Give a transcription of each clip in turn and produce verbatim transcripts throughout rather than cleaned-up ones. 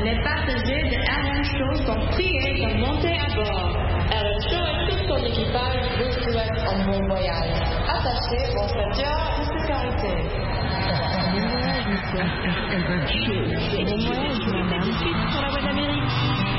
Les passagers de R M Show sont priés de monter à bord. R M Show et tout son équipage vous souhaitent un bon voyage. Attachez vos ceintures de sécurité. R M Show. Bon voyage, madame. Sur la voie d'Amérique.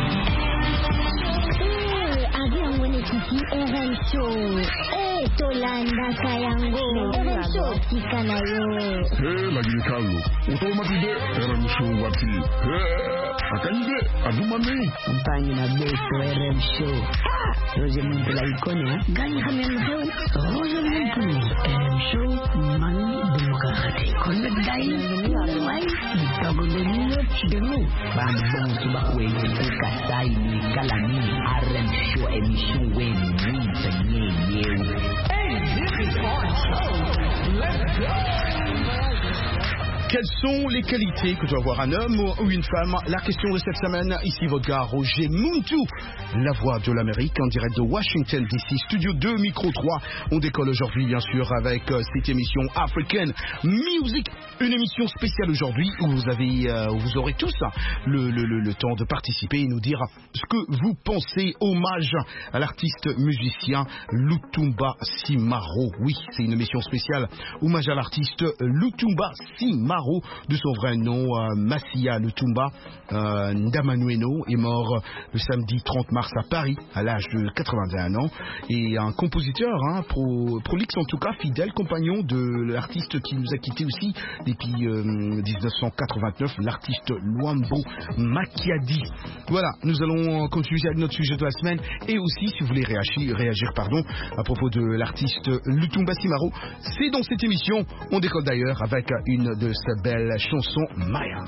Avion Winnetkiki R M Show. Eh, Tolanda Kayango. R M Show Tikanayo. Eh, lagi kalau. Otomatide R M Show wati. Eh, akande adumane. Compagnie na beso R M Show. Roger Montela ikonia. Gani kami ang show? Roger Montela. R M Show mani demokrati. Konde dai. Wai. Tago de niyo chidemu. Bambong subakwe ni kasai ni kalami. R M Show emission wen ni tanye yew. Hey, this is our show. Let's go. Quelles sont les qualités que doit avoir un homme ou une femme? La question de cette semaine, ici votre gars Roger Muntu, la voix de l'Amérique en direct de Washington D C, studio deux, micro trois. On décolle aujourd'hui bien sûr avec euh, cette émission African Music, une émission spéciale aujourd'hui où vous avez, euh, où vous aurez tous le, le, le, le temps de participer et nous dire ce que vous pensez. Hommage à l'artiste musicien Lutumba Simaro. Oui, c'est une émission spéciale. Hommage à l'artiste Lutumba Simaro. De son vrai nom, euh, Massia Lutumba euh, Ndamanueno est mort le samedi trente mars à Paris à l'âge de quatre-vingt-un ans, et un compositeur hein, pro, prolixe en tout cas, fidèle compagnon de l'artiste qui nous a quitté aussi depuis euh, dix-neuf cent quatre-vingt-neuf, l'artiste Luambo Makiadi. Voilà, nous allons continuer avec notre sujet de la semaine, et aussi si vous voulez réagir, réagir pardon, à propos de l'artiste Lutumba Simaro, c'est dans cette émission. On décolle d'ailleurs avec une de sa belle chanson Maya.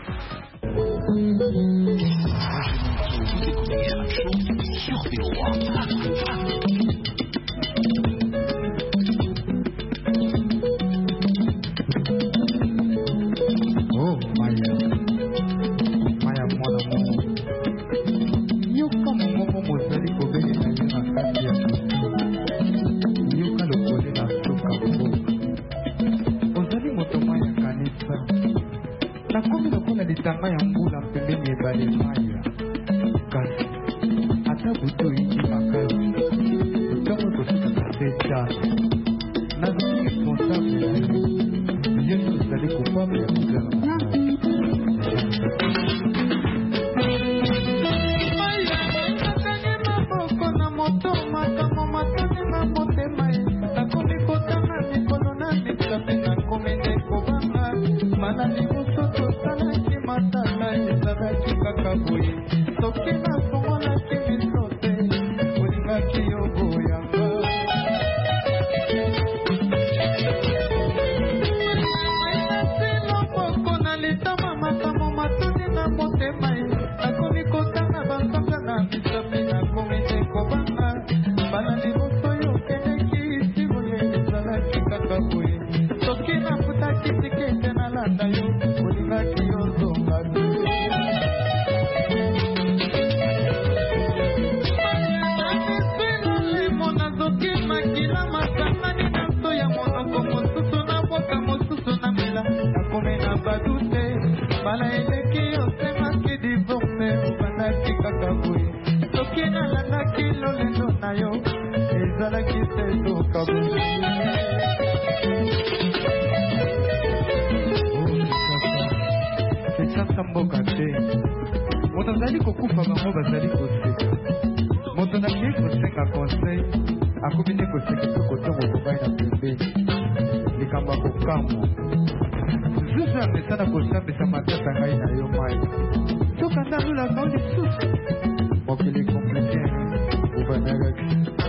Sur V O A. Oh Maya, Maya mwana Mungu. Yoka Mungu mozali kobeli na yo na kati ya kutu. Yoka lokole na soka mboka. Ozali moto Maya kanisa. Na komi lokola litanga ya mbula pembeni ebale Maya. Kasi ata buto ingi makasi. Utango kosika kaseta. Nazali responsable na yo. Yesu ozali kopamba ya kuzala na yo. Maya, nakangi maboko na moto makambo matani na motema ye. Nakomi kotanga mikolo na misape nakomi nekobanga. Mana liboso tosalaki matala ezalaki kaka boye. Soki nasongolaki miso te olingaki yo boyanga. Nasi loboko na litama makambo matuni na motema ye. Nakomi kotanga basanga na misape nakomi nekobanga. Mana liboso yo kendeki isi boye ezalaki kaka boye. Soki nafutaki tikete nalanda yo olingaki yo zonga te. Bala eleki osemaki divorce obandaki kaka boye. Soki nalandaki lolendo na yo ezalaki se toka boye. Esasa mboka te moto azali kokufa bango bazali koseka. Moto naye kosenga conseil akomi nde koseka mpe kotongo mobali na pembeni likambo ya kokamwa. Zuzu ya mesana kosambisa matata ngai na yo mai. Soka ndalulaka lisusu mokili komplike ubanagaki.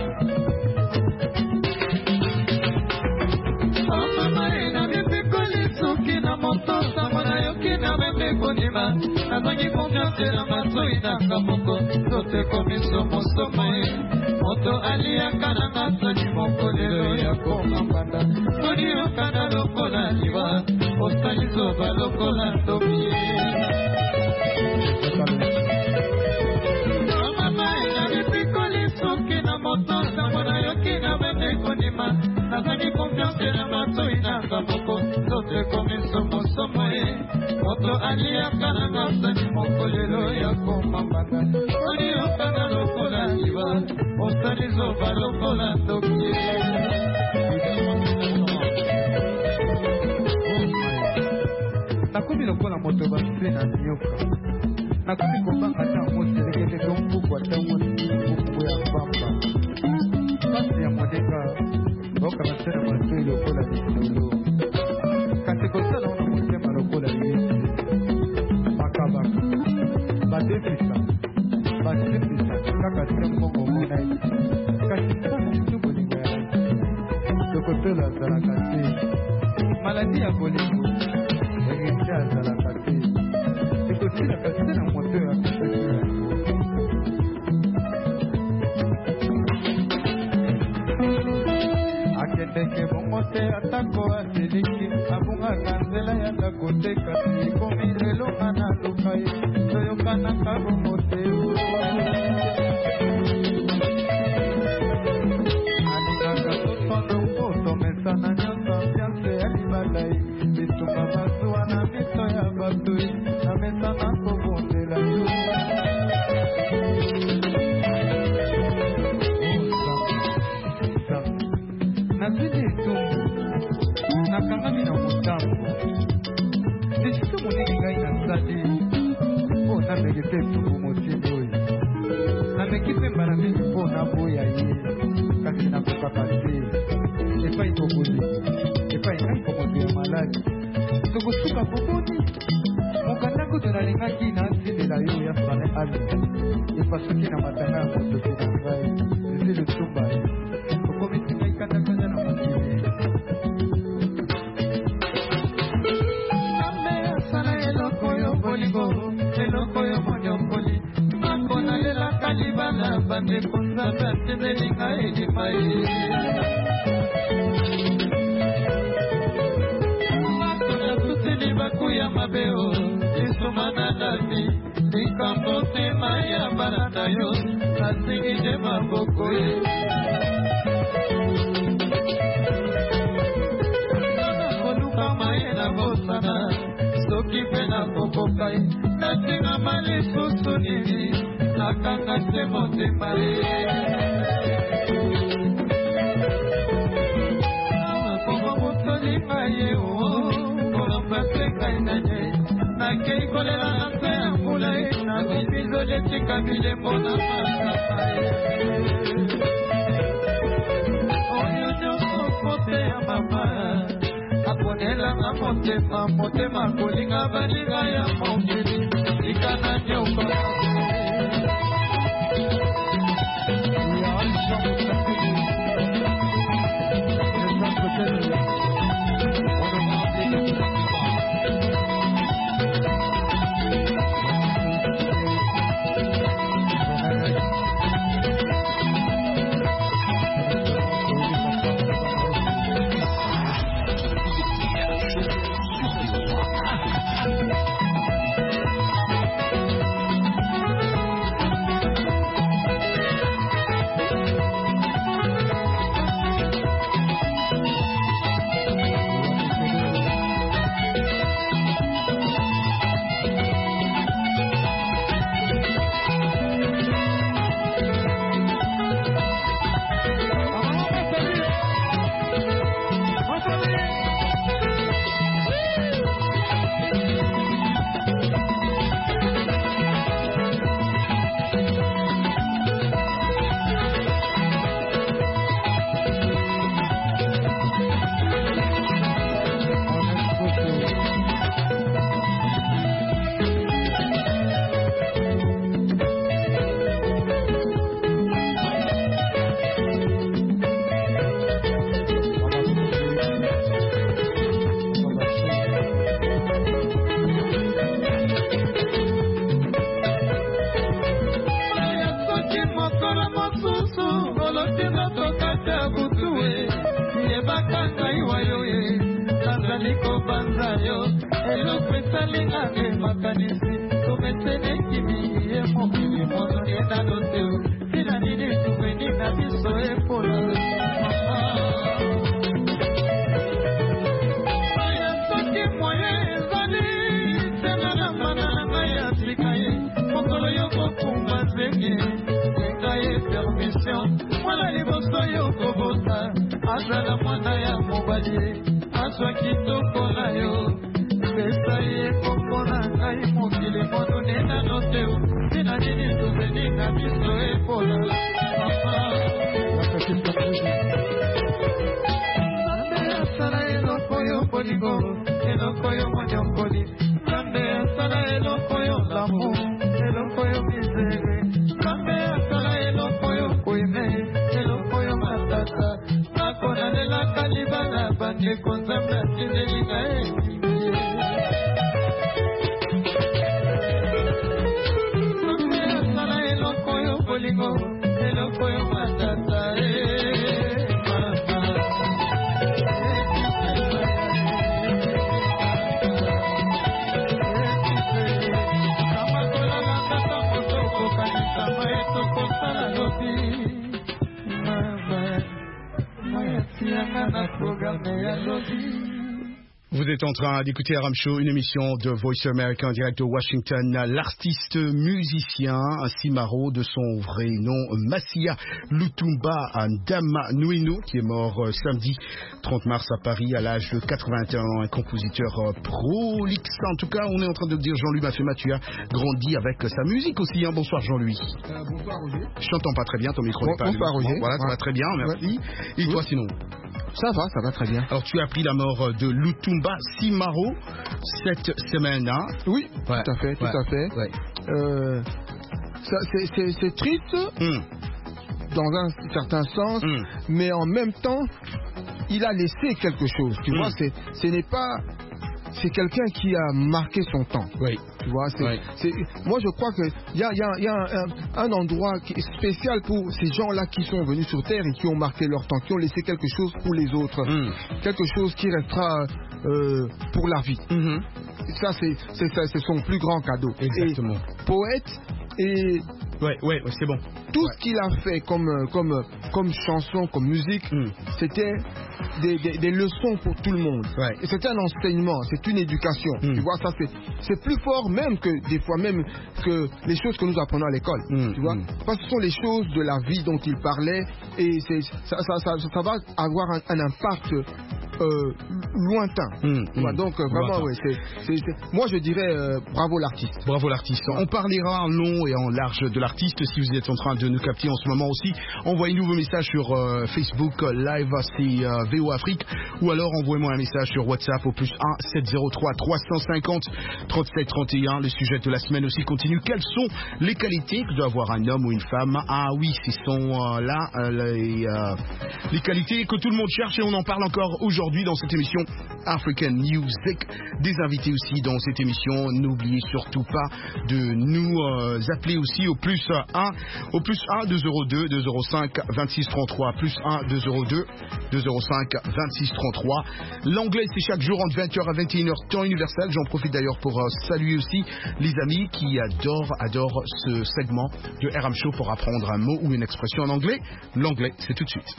Mama ena bipikoli soki na moto sango na yoki na bembe konima. Nazangi confiance na matoi na kamoko sote komiso mosoma ye. Moto aliaka na ngasani mokolelo ya komambanda. Toni yokana lokola liwa osali zoba lokola topi. Mama ena bipikoli soki na moto sango na yoki na bembe konima. Nazangi confiance na matoi na kamoko sote komiso mosoma ye. Moto aliaka na ngasani mokolelo lelo ya komambanga oliyokana lokola liba osali zoba lokola ndoki nakomi lokola moto base na nyoka nakomi kobanga ta moselekete to mbuku ata mbuku ya pamba pasi ya modenga okana tena matoi lokola lisolo kasi kosala ona motema lokola yesu makabaka badefisa basepisa kaka te mbongo mona ye kasi mpasi tu bolingo ya tokotela azalaka te maladi ya bolingo engenge azalaka te ekosilaka te na moto ya kasakira akendeke bongo te atako aseliki abungaka nzela ya ndako te kasi ekomi lelo nga na luka ye toyokanaka bongo te alingaka totondo mpo tomesana nyonso ambianse ya libala ye bitumba bazuwa na miso ya bato ye namesana kobondela yo nazili etumbu nakangami na motambo esito moneki ngai nasali mpo namekete etumbu motindi oyo nameki mpe mbala mingi mpo naboya ye kasi nakokaka te epai toboli epai ngai komoto ya maladi tokosuka koboni mokanda kutu nalingaki nasindela yo ya sane ali epasuki na matanga ya motoki na ngai ezili etumba ye okomisi ngai kandakanda na mokili ngambe asala eloko yo bolingo eloko yo monyomboli makona lelaka libala bandeko nzambe atindeli ngai elima ye makola tuteli bakuya mabe o lisumana nami likambo tema ya bana na yo nasingije maboko ye bosana soki mpe nakokoka ye natingama lisusu nini nakanga te motema ye kongo motolinga ye o kolomba te ngai na ye nakei kolela na mpe ya mbula ye nakibizoli etika bilembo na masaka ye oyo nyonso kote ya mama aponelanga motema motema kolinga baninga ya mokili likana nyoka Africa. kobota azala mwana ya mobali azwa kitoko na yo pesa ye kombo na ngai mokili monene nano te tina nini tozeninga miso epola Nande asala eloko yo bolingo eloko yo monyokoli Nande asala eloko yo lamu eloko yo misere Nande asala eloko yo koime eloko yo matata nakona lela kalibana bande konzambe atindelinga ekingie Nande asala eloko yo bolingo eloko yo matata eh mama Vous êtes en train d'écouter Aram Show, une émission de Voice America en direct de Washington. L'artiste musicien Simaro, de son vrai nom Massia Lutumba Ndama Nwino, qui est mort euh, samedi trente mars à Paris à l'âge de quatre-vingt-un ans, un compositeur euh, prolixe. En tout cas, on est en train de dire Jean-Louis Mafema, tu as grandi avec sa musique aussi. Hein. Bonsoir Jean-Louis. Euh, bonsoir Roger. Je t'entends pas très bien, ton micro Bon, n'est pas bonsoir allumé. Roger. Bon, voilà, ça ouais. va très bien, merci. Ouais. Et toi oui. sinon? Ça va, ça va très bien. Alors tu as appris la mort de Lutumba Simaro cette semaine, hein? Oui, ouais. tout à fait, tout ouais. à fait. Ouais. Euh, ça, c'est, c'est, c'est triste mm. dans un certain sens, mm. mais en même temps, il a laissé quelque chose. Tu mm. vois, c'est, ce n'est pas... C'est quelqu'un qui a marqué son temps. Oui. Tu vois, c'est, oui. c'est, moi je crois qu'il y a, y a, y a un, un endroit qui est spécial pour ces gens-là qui sont venus sur Terre et qui ont marqué leur temps, qui ont laissé quelque chose pour les autres. Mm. Quelque chose qui restera euh, pour la vie. Mm-hmm. Ça, c'est, c'est, c'est son plus grand cadeau. Exactement. Et poète et... Ouais, ouais, ouais, c'est bon. Tout ouais. ce qu'il a fait comme, comme, comme chanson, comme musique, mm. c'était des, des, des leçons pour tout le monde. Ouais. Et c'était un enseignement, c'est une éducation. Mm. Tu vois, ça c'est, c'est plus fort même que des fois même que les choses que nous apprenons à l'école. Mm. Tu vois, mm. parce que ce sont les choses de la vie dont il parlait et c'est, ça, ça, ça, ça va avoir un, un impact euh, lointain. Mm. Tu vois, mm. Donc euh, vraiment, ouais, c'est, c'est, c'est, moi je dirais euh, bravo l'artiste. Bravo l'artiste. On parlera en long et en large de l'artiste. Si vous êtes en train de nous capter en ce moment aussi, envoyez-nous vos messages sur euh, Facebook euh, Live, c'est euh, V O Afrique, ou alors envoyez-moi un message sur WhatsApp au plus un sept zéro trois trois cent cinquante trente-sept trente et un. Le sujet de la semaine aussi continue. Quelles sont les qualités que doit avoir un homme ou une femme? Ah oui, ce sont euh, là euh, les, euh, les qualités que tout le monde cherche et on en parle encore aujourd'hui dans cette émission African Music. Des invités aussi dans cette émission. N'oubliez surtout pas de nous euh, appeler aussi au plus un au plus un deux zéro deux deux zéro cinq vingt-six trente-trois plus un deux zéro deux deux zéro cinq vingt-six trente-trois. L'anglais c'est chaque jour entre vingt heures à vingt et une heures temps universel. J'en profite d'ailleurs pour euh, saluer aussi les amis qui adorent adorent ce segment de R M Show pour apprendre un mot ou une expression en anglais. L'anglais c'est tout de suite.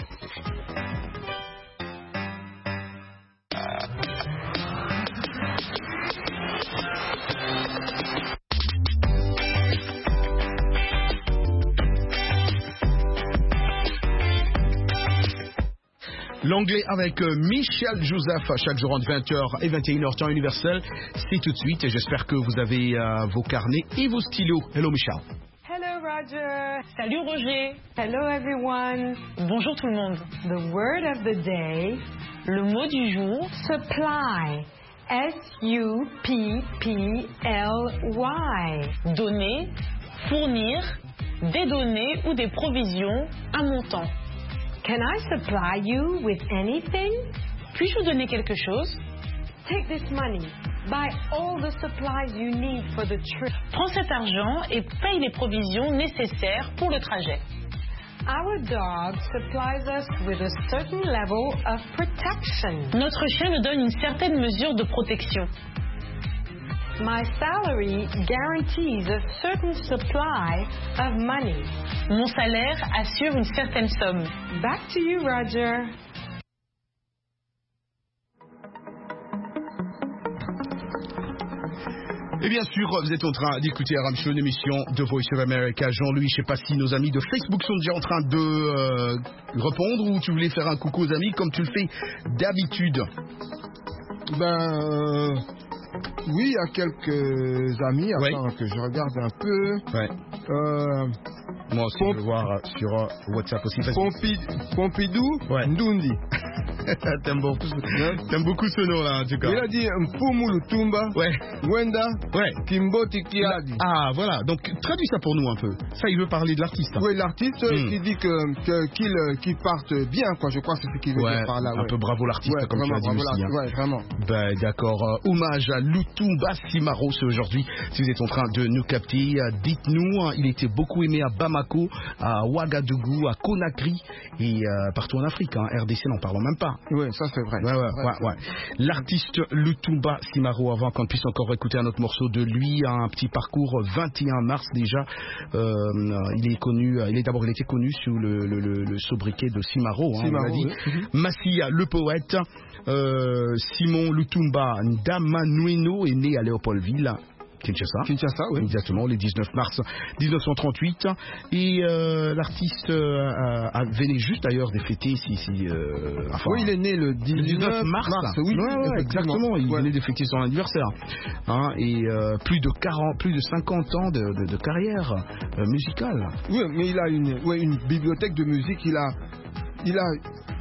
L'anglais avec euh, Michel Joseph chaque jour entre vingt heures et vingt et une heures temps universel. C'est tout de suite et j'espère que vous avez euh, vos carnets et vos stylos. Hello Michel. Hello Roger. Salut Roger. Hello everyone. Bonjour tout le monde. The word of the day. Le mot du jour. Supply. S U P P L Y. Donner, fournir, des données ou des provisions à montant. Can I supply you with anything? Puis-je vous donner quelque chose? Take this money. Buy all the supplies you need for the trip. Prends cet argent et paye les provisions nécessaires pour le trajet. Our dog supplies us with a certain level of protection. Notre chien nous donne une certaine mesure de protection. My salary guarantees a certain supply of money. Mon salaire assure une certaine somme. Back to you, Roger. Et bien sûr, vous êtes en train d'écouter R M Show, une émission de Voice of America. Jean-Louis, je ne sais pas si nos amis de Facebook sont déjà en train de euh, répondre ou tu voulais faire un coucou aux amis comme tu le fais d'habitude. Ben, euh, oui, il y a quelques amis. Attends, ouais. que je regarde un peu. Ouais. Euh, Moi aussi, Pomp... je veux voir sur euh, WhatsApp aussi. Pompid... Pompidou ouais. Ndundi. T'aimes beaucoup, T'aimes beaucoup ce nom-là, en tout cas. Il a dit Mpumu Lutumba. Ouais. Wenda. Ouais. Kimboti Kiadi. Ah, voilà. Donc, traduis ça pour nous un peu. Ça, il veut parler de l'artiste. Hein. Oui, l'artiste mm. qui dit que, que, qu'il, qu'il parte bien, quoi. Je crois que c'est ce qu'il veut ouais, dire par là. Un ouais. peu bravo l'artiste, ouais, comme vraiment, tu l'as dit aussi. Hein. Ouais, vraiment. Ben, d'accord. Euh, hommage à Lutumba Simaro, c'est aujourd'hui. Si vous êtes en train de nous capter, euh, dites-nous. Hein, il était beaucoup aimé à Bamako, à Ouagadougou, à Conakry et euh, partout en Afrique. Hein. R D C, n'en parlons même pas. Oui, ça c'est vrai. Ouais, ouais, ouais, ouais. L'artiste Lutumba Simaro, avant qu'on puisse encore écouter un autre morceau de lui, un petit parcours vingt et un mars déjà. Euh, il est connu, il est d'abord il était connu sous le, le, le, le sobriquet de Simaro, hein, Simaro, on l'a dit. Oui. Massia, le poète. Euh, Simon Lutumba Ndamanueno est né à Léopoldville. Kinshasa. Kinshasa, oui. Exactement, le dix-neuf mars mille neuf cent trente-huit. Et euh, l'artiste euh, a, venait juste d'ailleurs de fêter si, si, euh, enfin, oui, il est né le dix-neuf mars. mars oui, ouais, ouais, exactement. Il ouais. venait de fêter son anniversaire. Hein, et euh, plus de quarante, plus de cinquante ans de, de, de carrière euh, musicale. Oui, mais il a une, ouais, une bibliothèque de musique. Il a, il a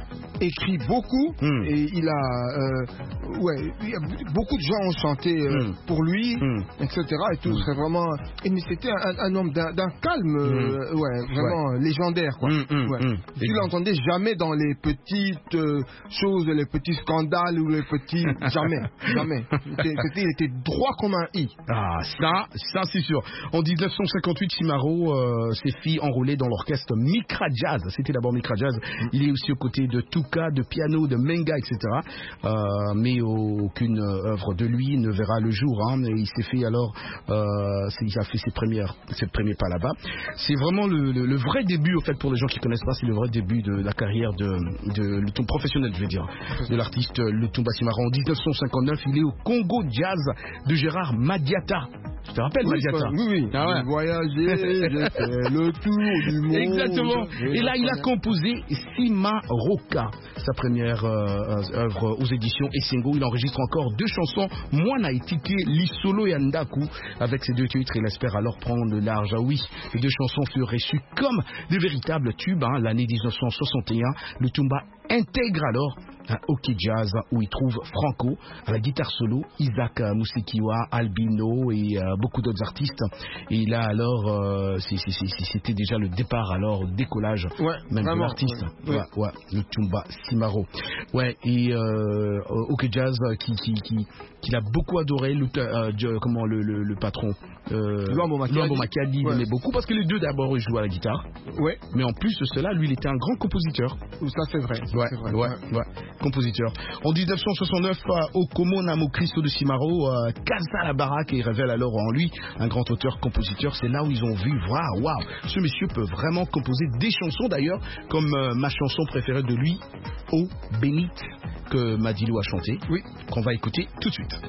écrit beaucoup mm. et il a, euh, ouais, il y a beaucoup de gens ont chanté euh, mm. pour lui, mm. et cetera. Et tout, mm. c'est vraiment, et c'était un, un homme d'un, d'un calme, mm. euh, ouais, vraiment ouais. légendaire, quoi. Mm, mm, ouais. mm. Tu l'entendais jamais dans les petites euh, choses, les petits scandales ou les petits, jamais, jamais. C'était, c'était, il était droit comme un i. Ah, ça, ça c'est sûr. En dix-neuf cent cinquante-huit, Simaro euh, s'est fait enrôler dans l'orchestre Mikra Jazz. C'était d'abord Mikra Jazz. Mm. Il est aussi aux côtés de tout de piano, de Menga, et cetera. Euh, mais aucune œuvre de lui ne verra le jour. Hein, et il s'est fait alors, euh, il a fait ses premières, ses premiers pas là-bas. C'est vraiment le, le, le vrai début, au fait, pour les gens qui connaissent pas, c'est le vrai début de la carrière de, de Lutumba professionnel, je veux dire, de l'artiste Lutumba Simaro. En dix-neuf cent cinquante-neuf, il est au Congo Jazz de Gérard Madiata. Tu te rappelles, oui, Madiata? Oui, oui. Ah ouais. J'ai voyagé, j'ai fait le tour du monde. Exactement. Et là, il a composé Simaroka, sa première euh, œuvre aux éditions Essengo. Il enregistre encore deux chansons, Mwana Etike, Lisolo et Andaku. Avec ces deux titres, il espère alors prendre le large. Ah oui, les deux chansons furent reçues comme de véritables tubes. Hein. L'année dix-neuf cent soixante et un, Lutumba intègre alors un hockey jazz où il trouve Franco à la guitare solo, Isaac Musekiwa, Albino et euh, beaucoup d'autres artistes. Et là alors, euh, c'est, c'est, c'est, c'était déjà le départ alors, décollage ouais, même vraiment, de l'artiste. Ouais, ouais, ouais, Lutumba Simaro. Ouais, et euh, hockey jazz qui, qui, qui, qu'il a beaucoup adoré, le, euh, comment le, le, le patron euh, Luambo Makadi, il aimait beaucoup parce que les deux d'abord ils jouaient à la guitare. Ouais. Mais en plus de cela, lui il était un grand compositeur. Ça c'est vrai. Ouais, c'est vrai. ouais, ouais. ouais. Compositeur. En dix-neuf cent soixante-neuf, au Komo Namo Christo de Simaro, euh, casa la baraque et il révèle alors en lui un grand auteur-compositeur. C'est là où ils ont vu, waouh, waouh, ce monsieur peut vraiment composer des chansons d'ailleurs, comme euh, ma chanson préférée de lui, Oh Bénite, que Madilou a chanté. Oui. Qu'on va écouter tout de suite.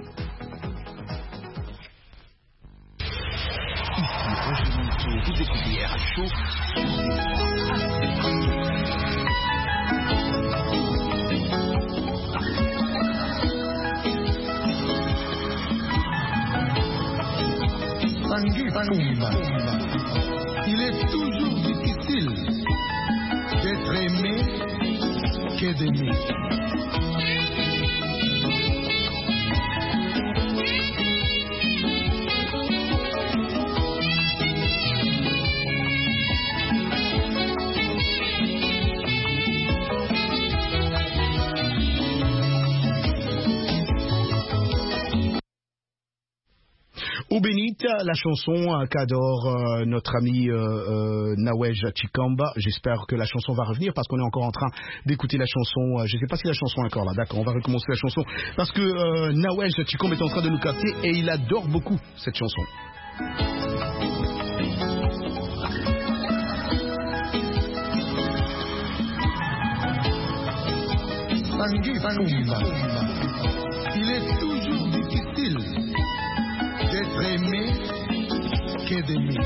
Ici, vous écoutez R H Show. Il est toujours difficile d'être aimé que d'aimer. Au Bénite, la chanson qu'adore euh, notre ami euh, euh, Nawej Chikamba. J'espère que la chanson va revenir parce qu'on est encore en train d'écouter la chanson. Euh, je ne sais pas si la chanson est encore là. D'accord, on va recommencer la chanson parce que euh, Nawej Chikamba est en train de nous capter et il adore beaucoup cette chanson. Il est toujours difficile d'être que d'aimer.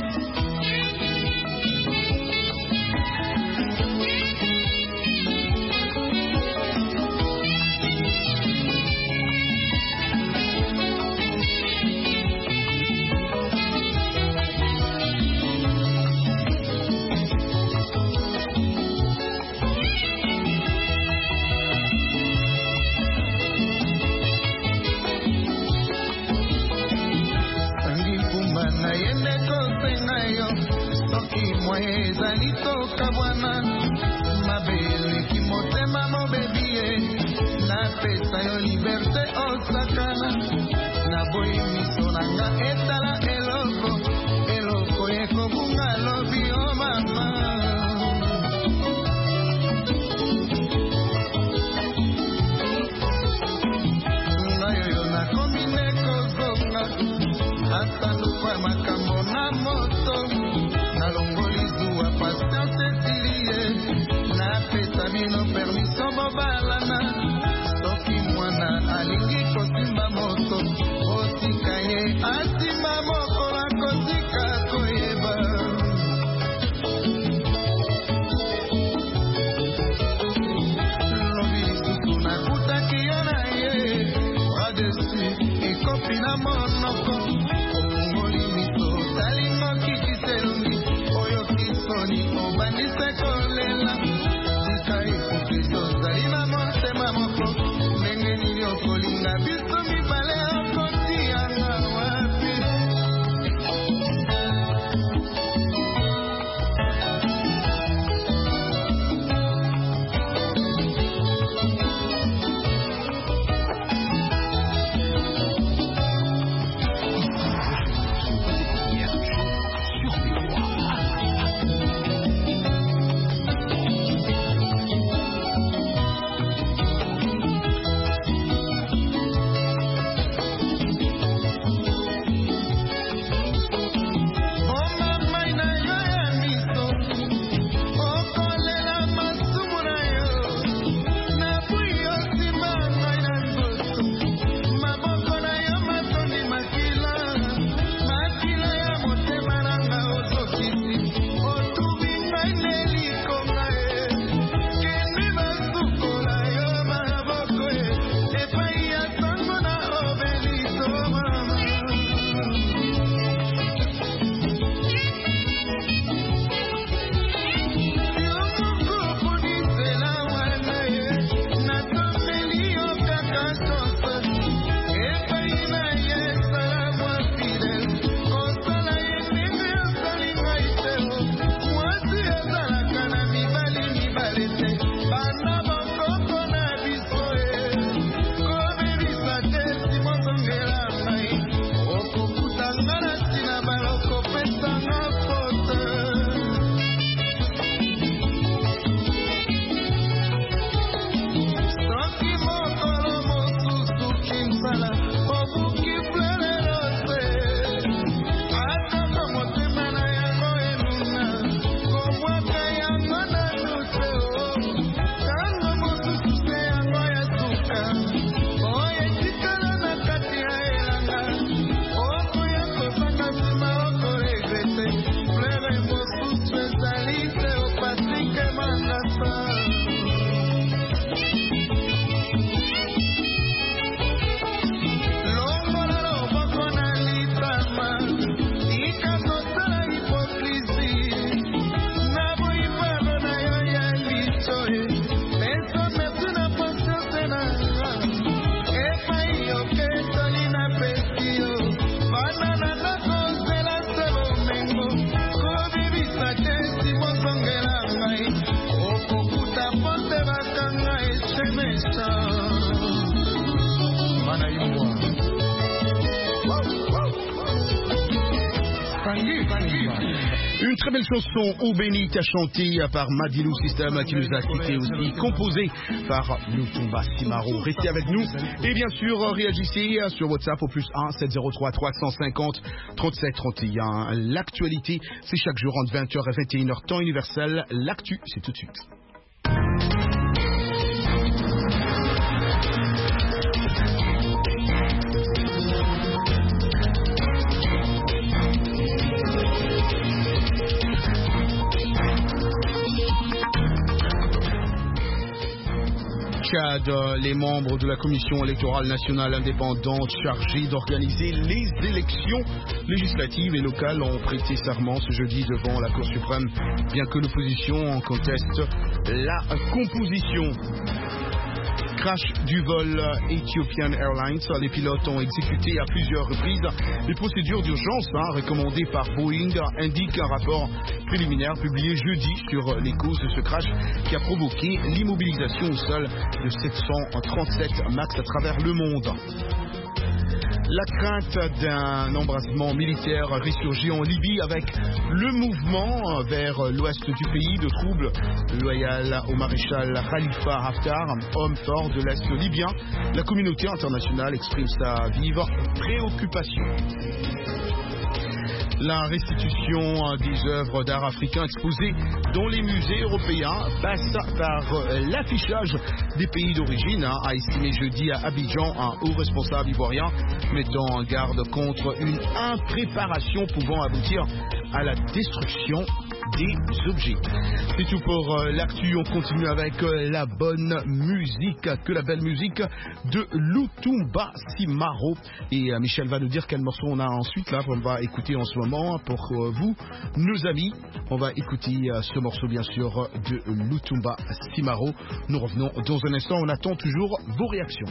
Une très belle chanson, Eau bénite, chantée par Madilou System, qui nous a quitté aussi, composée par Lutumba Simaro. Restez avec nous et bien sûr réagissez sur WhatsApp au plus un sept zéro trois trois cent cinquante trente-sept trente et un. L'actualité, c'est chaque jour entre vingt heures et vingt et une heures temps universel. L'actu, c'est tout de suite. Tchad, les membres de la Commission électorale nationale indépendante chargée d'organiser les élections législatives et locales ont prêté serment ce jeudi devant la Cour suprême, bien que l'opposition en conteste la composition. Crash du vol Ethiopian Airlines. Les pilotes ont exécuté à plusieurs reprises les procédures d'urgence hein, recommandées par Boeing, indique un rapport préliminaire publié jeudi sur les causes de ce crash qui a provoqué l'immobilisation au sol de sept cent trente-sept MAX à travers le monde. La crainte d'un embrasement militaire ressurgit en Libye avec le mouvement vers l'ouest du pays de troubles loyal au maréchal Khalifa Haftar, homme fort de l'est libyen. La communauté internationale exprime sa vive préoccupation. La restitution des œuvres d'art africains exposées dans les musées européens passe par l'affichage des pays d'origine, a estimé jeudi à Abidjan un haut responsable ivoirien, mettant en garde contre une impréparation pouvant aboutir à la destruction des objets. C'est tout pour euh, l'actu. On continue avec euh, la bonne musique, que la belle musique de Lutumba Simaro. Et euh, Michel va nous dire quel morceau on a ensuite là, on va écouter en ce moment pour euh, vous, nos amis. On va écouter euh, ce morceau bien sûr de Lutumba Simaro. Nous revenons dans un instant. On attend toujours vos réactions.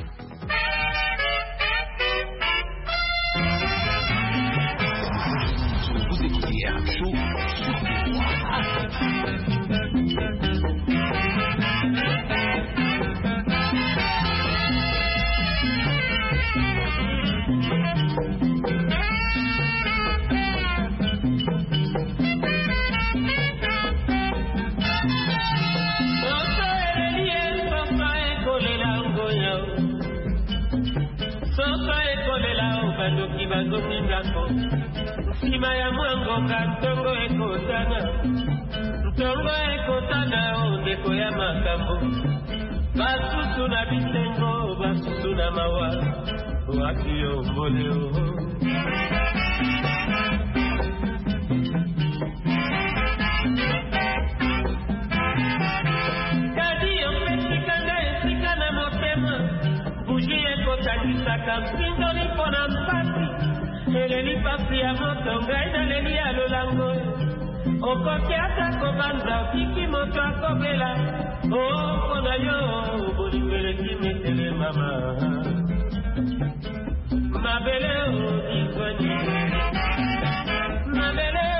Vous écoutez un show Sima ya mwango kantongo ekotana Ntongo ekotana ondeko ya makambo Basusu na bisengo basusu na mawa Waki yo mboleo Kadi yo pesikanga esika na motema Buji ekotanisaka mpindo lipona mpasi Eleli pasi ya moto ngai na leli ya lolango Okoki ata kobanza okiki moto akobela Oh, na yo bolingweleki metele mama Mabele o ikwani Mabele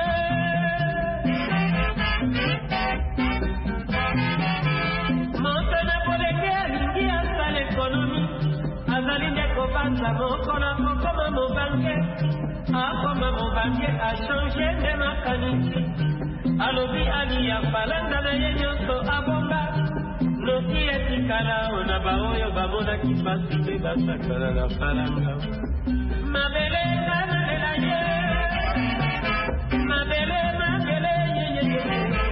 Moto na poleke alingi asal ekonomi Azalinde kobanza moko na mokoma mobange Akoma mobange a changé de makanisi Alobi ali ya falanga na ye nyonso abomba Loki etikala ona baoyo bamona kipasi pe basakala na falanga Mabele nalela ye Mabele mabele ye ye ye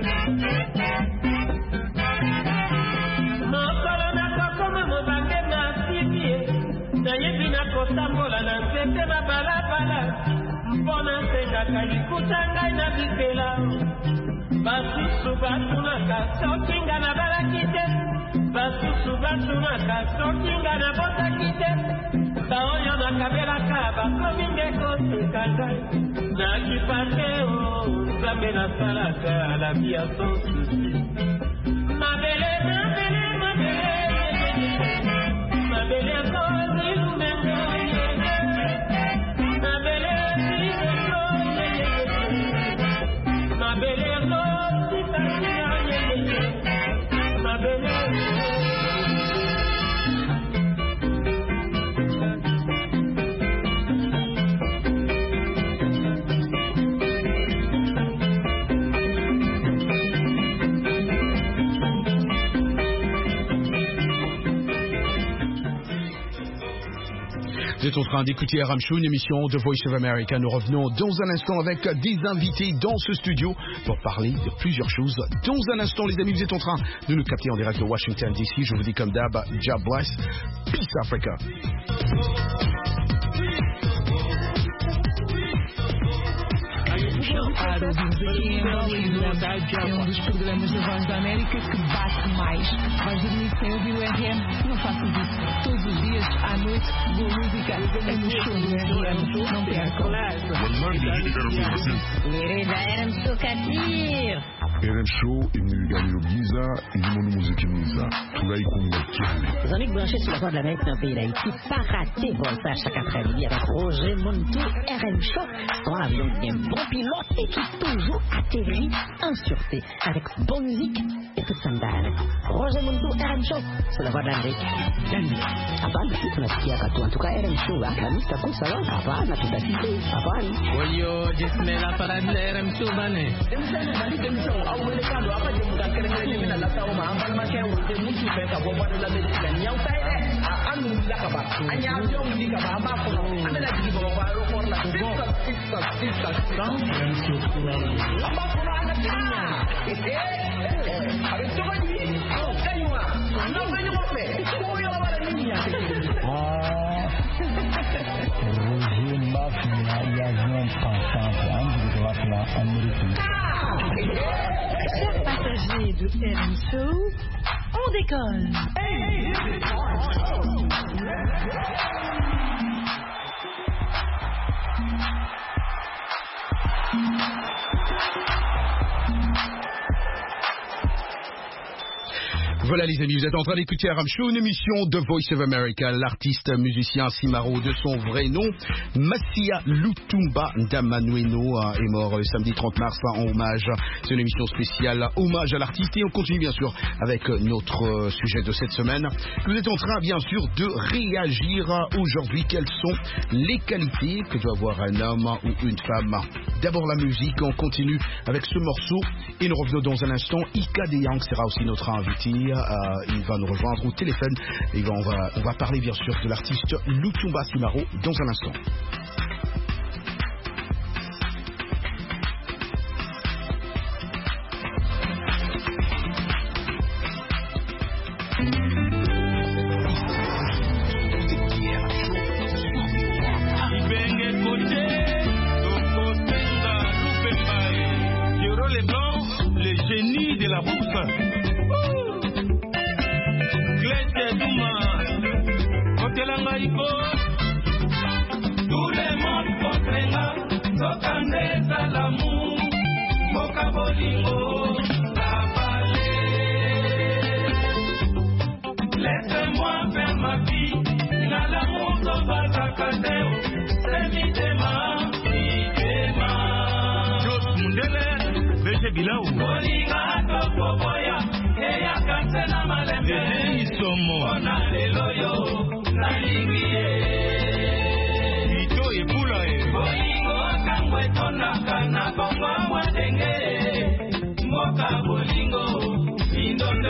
Mokolo na kokoma mobange na sibie Na yebi na kotambola na nzete na balabala Mpona nsengaka likuta ngai na bipela Basusu batunaka soki nga na balaki te Basusu batunaka soki nga na botaki te Baoyo nakabelaka bakomi ndeko seka ngai Nakipa te o Nzambe nasalaka la vie sans souci Mabele, mabele, mabele Mabele kozi lumengo Mabele zideko Mabele kozi takina Mabele Vous êtes en train d'écouter R M Show, une émission de Voice of America. Nous revenons dans un instant avec des invités dans ce studio pour parler de plusieurs choses. Dans un instant, les amis, vous êtes en train de nous capter en direct de Washington D C. Je vous dis comme d'hab, God bless. Peace Africa. I para ouvirmos aqui em Bolívia. É um dos programas da Voz da América que bate mais. Vais dormir sem ouvir o R M? Não faças isso. Todos os dias, à noite, boa música é no show do R M. Não percam. Querida R M Show Kadir. R M Show imnigani Giza imonu muziki mwiza tulai kumbakiane. Les amis branchés sur la Voix de l'Amérique dans le pays d'Haïti, pas rater Voltage chaque après-midi avec Roger Montou, R M Show, un avion qui est un bon pilote et qui toujours atterrit en sûreté avec bonne musique et toute sa madame. Roger Montou, R M Show, sur la Voix de l'Amérique. Hapana, si tunasikia katu, en tout cas R M Show, la mista kusa wa, hapana, tutasikia, hapana. Oyo, jismela para R M Show bane. Awele kando apa je muda kere-kere ni na lata uma ambal ma ke wote mutu pe ka bo bado la medika ni au tai e anu la ka ba anya yo ndi ka ba ba ko anda la di bo ba ro ko la ko go sista sista sista amba ko na na tinya eh ave to ba ni o kaiwa no ba ni mo pe ko yo ba la niña ah Roger Mafia y avion passant entre de la place américaine. Chers passagers de R M Show, on décolle. Hey, Voilà les amis, vous êtes en train d'écouter R M Show, une émission de Voice of America. L'artiste musicien Simaro, de son vrai nom, Massia Lutumba Ndamanueno, est mort le samedi trente mars en hommage. C'est une émission spéciale hommage à l'artiste et on continue bien sûr avec notre sujet de cette semaine. Vous êtes en train bien sûr de réagir aujourd'hui. Quelles sont les qualités que doit avoir un homme ou une femme? D'abord la musique, on continue avec ce morceau et nous revenons dans un instant. Ika Deyang sera aussi notre invité. Euh, il va nous rejoindre au téléphone et on va, on va parler bien sûr de l'artiste Lutumba Simaro dans un instant. Le génie de la bourse. Tout le monde comprendra, Sokande Salamu, Moka Bolingo, la vallée. Laissez-moi faire ma vie, n'a l'amour de Bazakadeo, c'est Midema, Midema. Jos Mundele, Beche Bilau, Bolinga, Tokoboya, Eya Kansena Malembe, Isomo, Onaleloyo. Ito epula e bolingo kangwe tonaka na bongo wadenge moka bolingo indondo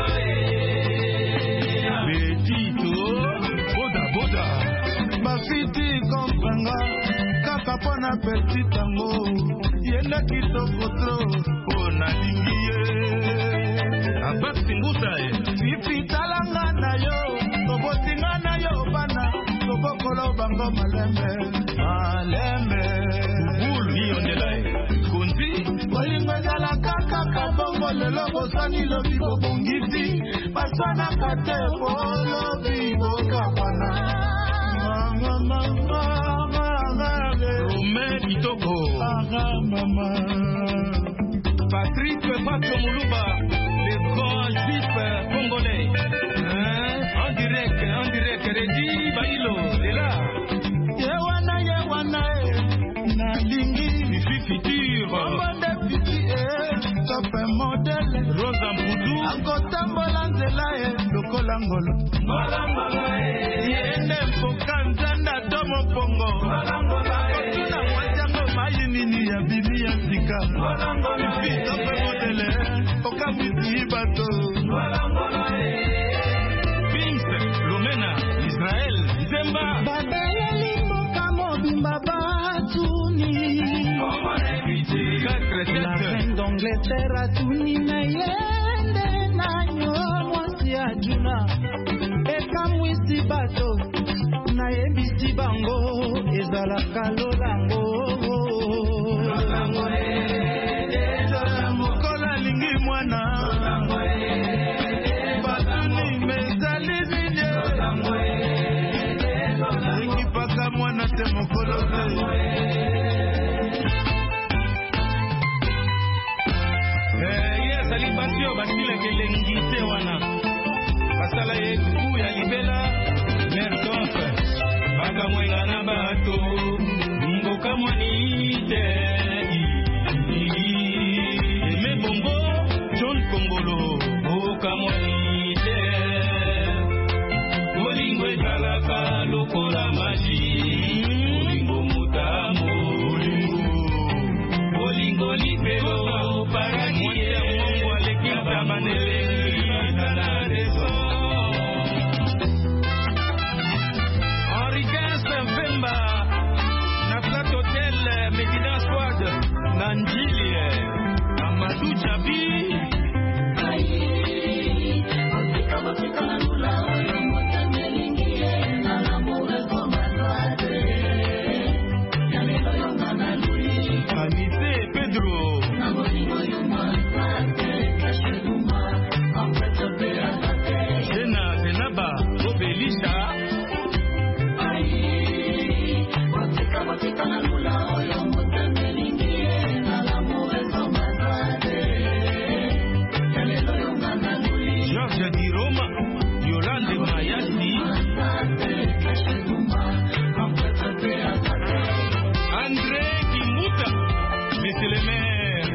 e betito boda boda bafiti kompanga kaka pona petit tango yenda kitoko tro pona lingie abati ngusa e fifitalanga na yo tobotinga na yo bana tobokolo bango malembe malembe bulu hiyo ndelae kunzi bolingo ezala kaka kabongo lelo bosani lobi bobongisi baswana kate bolobi bokabana Rome Kitoko Patrick Pato Moulouba, le grand juif congolais. En direct, en direct, Redi Bailo, c'est là. Yewana, Yewana, Nalingi, Mifi Futur, Mbonde Piti, Top Model, Rosa Mboudou, Akotambola Nzela, Lokolangolo, Malangala, Yende Fokanzanda, Domo Pongo, Malangala, Tuna Wajango, Mayinini, Yabini, Yansika, Malangala, Mifi Top Model, Okamiti Bato, Malangala, Lomena, Israël, Zemba, Babeli, Mokamo, Bimba, Batuni, la reine d'Angleterre, Tuni, Mayende, Nanyo, Mwasi Adjuna, Ekamwisi Bato, Naebisi Bango, Ezala Kalolango, Lolango, mwana batuni mezali binye ekipaka mwana te mokolo ye ezali basi oyo basilaka elengi te wana basala ye kuku ya libela mertonfe bakamwenga na bato mboka mwani te eme bongo John Kongolo mboka mwani te olingo ezalaka lokola maji olingo motamo olingo olingo lipelo parani ya mongo alekisa manele na deso Henri quinze Vemba na Flat Hotel Medina Squad na Njili Amadou Djabi Anité Pedro Zena Zenaba Obelisha Georges Di Roma, Yolande Mayati, André Kimuta, Monsieur le maire,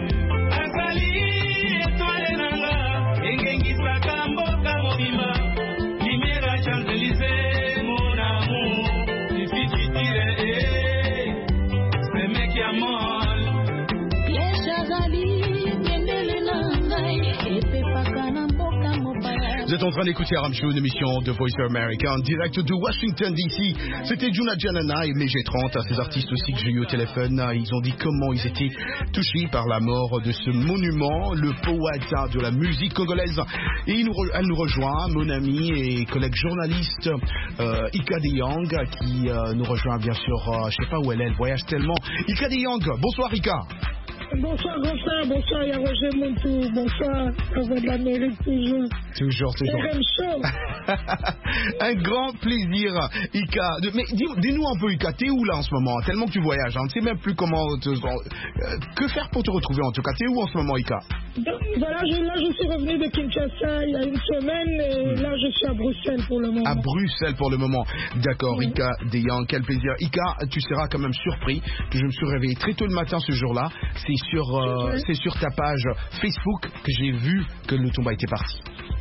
Azali, étoile nanga, Engengi Saka Mboka Mobima, Lumière Champs-Élysées, mon amour, il fit tu tires, eh, c'est mec qui a mal. Les Azali, Kendele Nangai, et Pepakana Mboka. Vous êtes en train d'écouter Aram Show, une émission de Voice of America en direct de Washington D C. C'était Juna Janana et G trente, ces artistes aussi que j'ai eu au téléphone. Ils ont dit comment ils étaient touchés par la mort de ce monument, le poète de la musique congolaise. Et il nous re, elle nous rejoint, mon ami et collègue journaliste euh, Ika De Young, qui euh, nous rejoint bien sûr, euh, je sais pas où elle est, elle voyage tellement. Ika De Young, bonsoir Ika. Bonsoir, bonsoir, bonsoir, Y'a Roger Montou, bonsoir, la voix de l'Amérique toujours. Toujours, toujours. R M Show. Un grand plaisir, Ika. De, mais dis, dis-nous un peu, Ika, t'es où là en ce moment? Tellement que tu voyages, hein, on ne sait même plus comment. Te, euh, que faire pour te retrouver en tout cas? T'es où en ce moment, Ika? Donc, voilà, je, là je suis revenu de Kinshasa il y a une semaine et mmh. là je suis à Bruxelles pour le moment. À Bruxelles pour le moment, d'accord, mmh. Ika De Young, quel plaisir. Ika, tu seras quand même surpris que je me suis réveillé très tôt le matin ce jour-là. C'est sur, euh, c'est sur ta page Facebook que j'ai vu que le Lutumba était parti.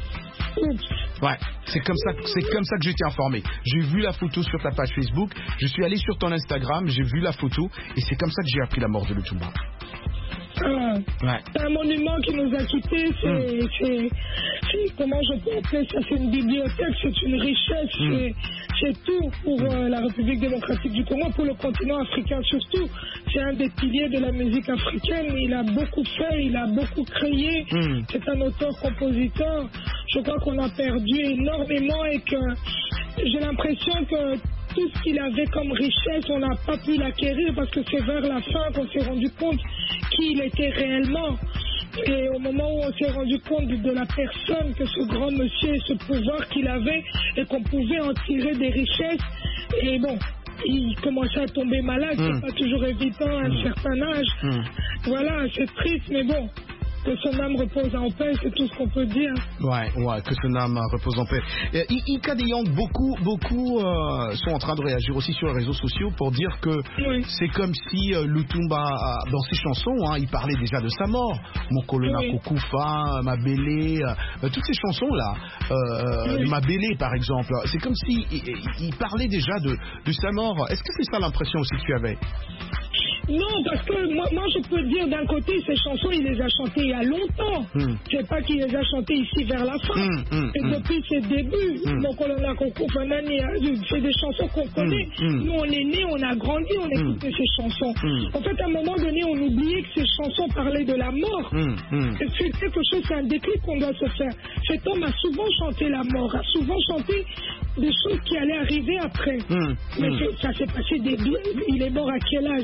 Ouais, c'est comme ça, c'est comme ça que j'ai été informé. J'ai vu la photo sur ta page Facebook, je suis allé sur ton Instagram, j'ai vu la photo et c'est comme ça que j'ai appris la mort de Lutumba. Ah, ouais. C'est un monument qui nous a quittés, c'est, mm. c'est, c'est, comment je peux appeler ça, c'est une bibliothèque, c'est une richesse, mm. c'est, c'est tout pour euh, la République démocratique du Congo, pour le continent africain surtout. C'est un des piliers de la musique africaine, il a beaucoup fait, il a beaucoup créé, mm. c'est un auteur-compositeur. Je crois qu'on a perdu énormément et que j'ai l'impression que tout ce qu'il avait comme richesse, on n'a pas pu l'acquérir parce que c'est vers la fin qu'on s'est rendu compte qui il était réellement. Et au moment où on s'est rendu compte de la personne que ce grand monsieur, ce pouvoir qu'il avait et qu'on pouvait en tirer des richesses, et bon, il commençait à tomber malade, mmh. c'est pas toujours évident à un mmh. certain âge. Mmh. Voilà, c'est triste, mais bon. Que son âme repose en paix, c'est tout ce qu'on peut dire. Ouais, ouais, que son âme repose en paix. Et Ika De Young, beaucoup, beaucoup euh, sont en train de réagir aussi sur les réseaux sociaux pour dire que oui. c'est comme si euh, Lutumba, dans ses chansons, hein, il parlait déjà de sa mort. Mokolona oui. Kokufa, Mabélé, euh, toutes ces chansons-là, euh, oui. Mabélé par exemple, c'est comme si il, il parlait déjà de, de sa mort. Est-ce que c'est ça l'impression aussi que tu avais? Non, parce que moi, moi je peux dire d'un côté, ces chansons, il les a chantées il y a longtemps. Mm. C'est pas qu'il les a chantées ici vers la fin. Mm, mm, Et mm. depuis ses débuts, mm. donc on a c'est des chansons qu'on connaît. Mm, Nous, on est nés, on a grandi, on écoutait mm. ces chansons. Mm. En fait, à un moment donné, on oubliait que ces chansons parlaient de la mort. Mm, mm. C'est quelque chose, c'est un déclic qu'on doit se faire. Cet homme a souvent chanté la mort, a souvent chanté des choses qui allaient arriver après. Mm. Mais mm. ça s'est passé des... Il est mort à quel âge?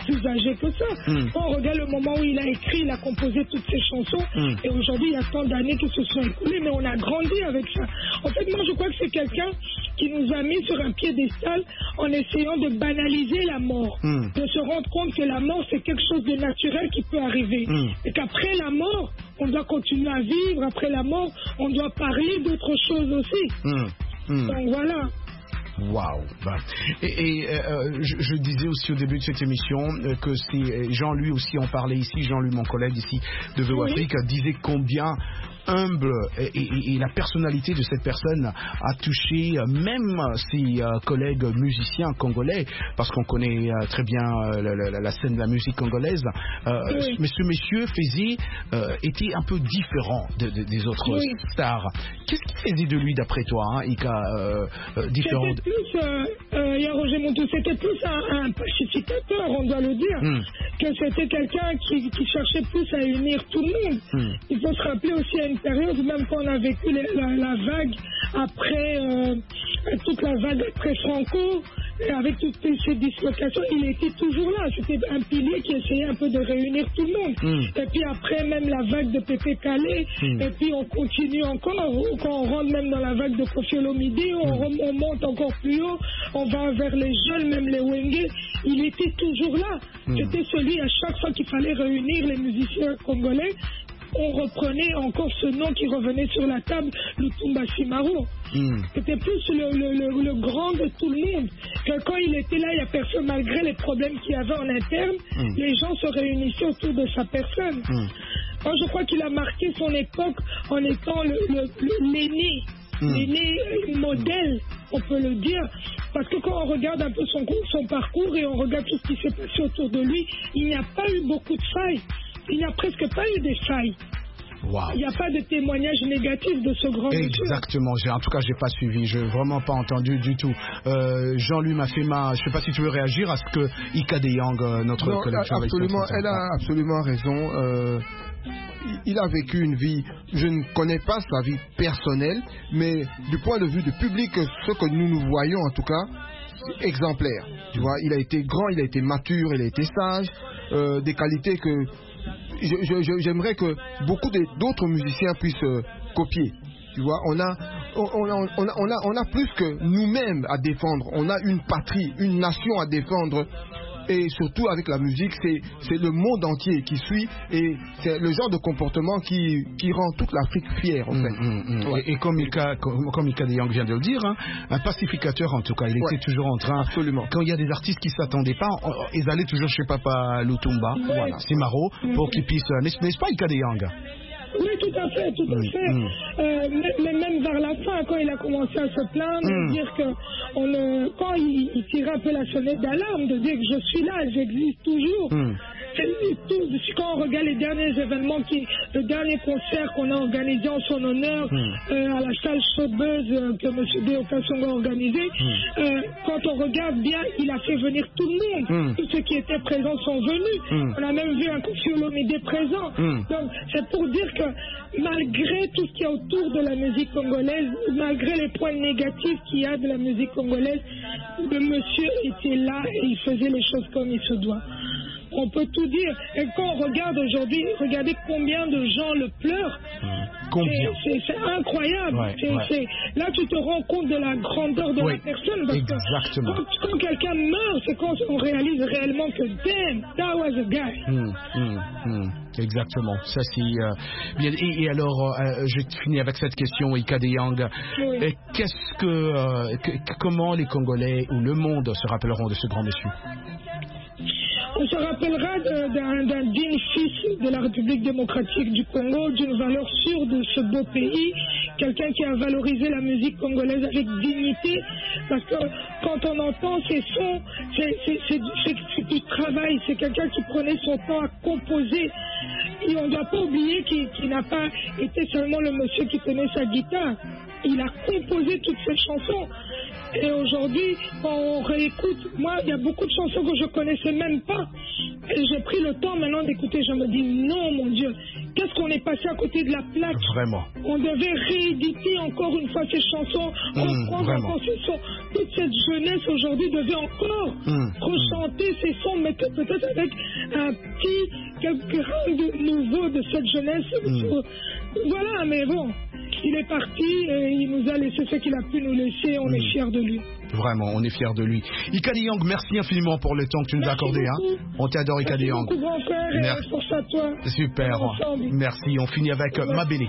plus âgé que ça. Mm. Quand on regarde le moment où il a écrit, il a composé toutes ses chansons, mm. et aujourd'hui, il y a tant d'années qui se sont écoulées, mais on a grandi avec ça. En fait, moi, je crois que c'est quelqu'un qui nous a mis sur un piédestal en essayant de banaliser la mort, mm. de se rendre compte que la mort, c'est quelque chose de naturel qui peut arriver, mm. et qu'après la mort, on doit continuer à vivre, après la mort, on doit parler d'autres choses aussi. Mm. Mm. Donc voilà. Waouh. Bah. Et, et euh, je, je disais aussi au début de cette émission euh, que c'est Jean lui aussi en parlait ici, Jean lui mon collègue ici de V O Afrique oui. disait combien humble et, et, et la personnalité de cette personne a touché euh, même ses euh, collègues musiciens congolais, parce qu'on connaît euh, très bien euh, la, la, la scène de la musique congolaise. Euh, oui. Mais ce monsieur faisait euh, était un peu différent de, de, des autres oui. stars. Qu'est-ce qui faisait de lui d'après toi, hein, Ika, euh, euh, différent? C'était plus, euh, euh, il y a Roger Montou, c'était plus un, un pacificateur, on doit le dire, mm. que c'était quelqu'un qui, qui cherchait plus à unir tout le monde. Mm. Il faut se rappeler aussi à une période, même quand on a vécu les, la, la vague après, euh, toute la vague après Franco, avec toutes ces dislocations, il était toujours là. C'était un pilier qui essayait un peu de réunir tout le monde. Mm. Et puis après, même la vague de Pépé Calais, mm. et puis on continue encore. Quand on rentre même dans la vague de Koffi Olomide, on, mm. on monte encore plus haut, on va vers les jeunes, même les Wenge. Il était toujours là. Mm. C'était celui, à chaque fois qu'il fallait réunir les musiciens congolais, on reprenait encore ce nom qui revenait sur la table, Lutumba Simaro. Mm. C'était plus le, le, le, le grand de tout le monde. Que quand il était là, il n'y a personne, malgré les problèmes qu'il y avait en interne, mm. les gens se réunissaient autour de sa personne. Mm. Moi, je crois qu'il a marqué son époque en étant le, le, le, l'aîné, mm. l'aîné modèle, on peut le dire. Parce que quand on regarde un peu son, son parcours et on regarde tout ce qui s'est passé autour de lui, il n'y a pas eu beaucoup de failles. Il n'y a presque pas eu des failles. Wow. Il n'y a pas de témoignage négatif de ce grand monsieur. Exactement. J'ai, en tout cas, je n'ai pas suivi. Je n'ai vraiment pas entendu du tout. Euh, Jean-Louis Mafema, je ne sais pas si tu veux réagir à ce que Ika de Young, notre non, collègue, absolument, elle a absolument raison. Euh, il a vécu une vie, je ne connais pas sa vie personnelle, mais du point de vue du public, ce que nous nous voyons en tout cas, exemplaire. Tu vois, il a été grand, il a été mature, il a été sage, euh, des qualités que je, je, je, j'aimerais que beaucoup de, d'autres musiciens puissent euh, copier. Tu vois, on a, on, on, a, on, a, on, a, on a plus que nous-mêmes à défendre. On a une patrie, une nation à défendre. Et surtout avec la musique, c'est, c'est le monde entier qui suit, et c'est le genre de comportement qui, qui rend toute l'Afrique fière en fait. Mmh, mmh, ouais. Et, et comme Ika, comme, comme Ika de Young vient de le dire, hein, un pacificateur en tout cas, il était ouais. toujours en train, absolument. Quand il y a des artistes qui ne s'attendaient pas, ils allaient toujours chez Papa Lutumba, ouais. voilà, Simaro, mmh. pour qu'ils puissent, n'est-ce, n'est-ce pas Ika de Young? Oui, tout à fait, tout à mmh, fait. Mmh. Euh, mais même vers la fin, quand il a commencé à se plaindre, mmh. de dire que on, euh, quand il, il tirait un peu la sonnette d'alarme, de dire que je suis là, j'existe toujours. Mmh. Tout, quand on regarde les derniers événements, qui, le dernier concert qu'on a organisé en son honneur mmh. euh, à la salle Showbuzz euh, que M. Déocasson a organisé, mmh. euh, quand on regarde bien, il a fait venir tout le monde. Mmh. Tous ceux qui étaient présents sont venus. Mmh. On a même vu un Koffi Olomide présent. Mmh. Donc c'est pour dire que malgré tout ce qu'il y a autour de la musique congolaise, malgré les points négatifs qu'il y a de la musique congolaise, le monsieur était là et il faisait les choses comme il se doit. On peut tout dire. Et quand on regarde aujourd'hui, regardez combien de gens le pleurent. Combien c'est, c'est, c'est incroyable. Ouais, c'est, ouais. C'est, là, tu te rends compte de la grandeur de oui, la personne. Parce exactement. que quand, quand quelqu'un meurt, c'est quand on réalise réellement que damn, that was a guy. Mmh, mmh, mmh. Exactement. Ça, c'est, euh, bien. Et, et alors, euh, je finis avec cette question, Ika de Young. Oui. Et qu'est-ce que, euh, que, comment les Congolais ou le monde se rappelleront de ce grand monsieur? On se rappellera de, d'un, d'un digne fils de la République démocratique du Congo, d'une valeur sûre de ce beau pays, quelqu'un qui a valorisé la musique congolaise avec dignité, parce que quand on entend ces sons, c'est, c'est, c'est, c'est, c'est du travail, c'est quelqu'un qui prenait son temps à composer. Et on ne doit pas oublier qu'il, qu'il n'a pas été seulement le monsieur qui tenait sa guitare, il a composé toutes ces chansons. Et aujourd'hui, quand on réécoute, moi, il y a beaucoup de chansons que je ne connaissais même pas. Et j'ai pris le temps maintenant d'écouter. Je me dis, non, mon Dieu, qu'est-ce qu'on est passé à côté de la plaque. Vraiment. On devait rééditer encore une fois ces chansons, reprendre mmh, encore ces sons. Toute cette jeunesse aujourd'hui devait encore mmh, rechanter mmh. ces sons, mais peut-être avec un petit, quelque chose de nouveau de cette jeunesse. Mmh. Voilà, mais bon, il est parti et il nous a laissé ce qu'il a pu nous laisser, on mmh. est fiers de lui. Vraiment, on est fiers de lui. Ika Young, merci infiniment pour le temps que tu nous as accordé. Hein. On t'adore, Ika Young. Merci beaucoup, grand frère, merci. Pour à toi. Super. Merci. On finit avec euh, Mabélé.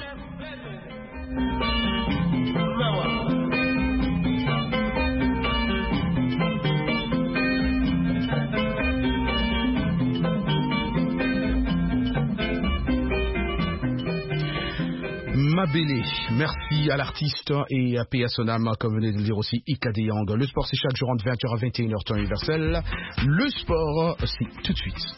Mabélé, merci à l'artiste et à P A Sonam, comme venez de le dire aussi, Ika Young. Le sport, c'est chaque jour entre vingt heures à vingt et une heures temps universel. Le sport, c'est tout de suite.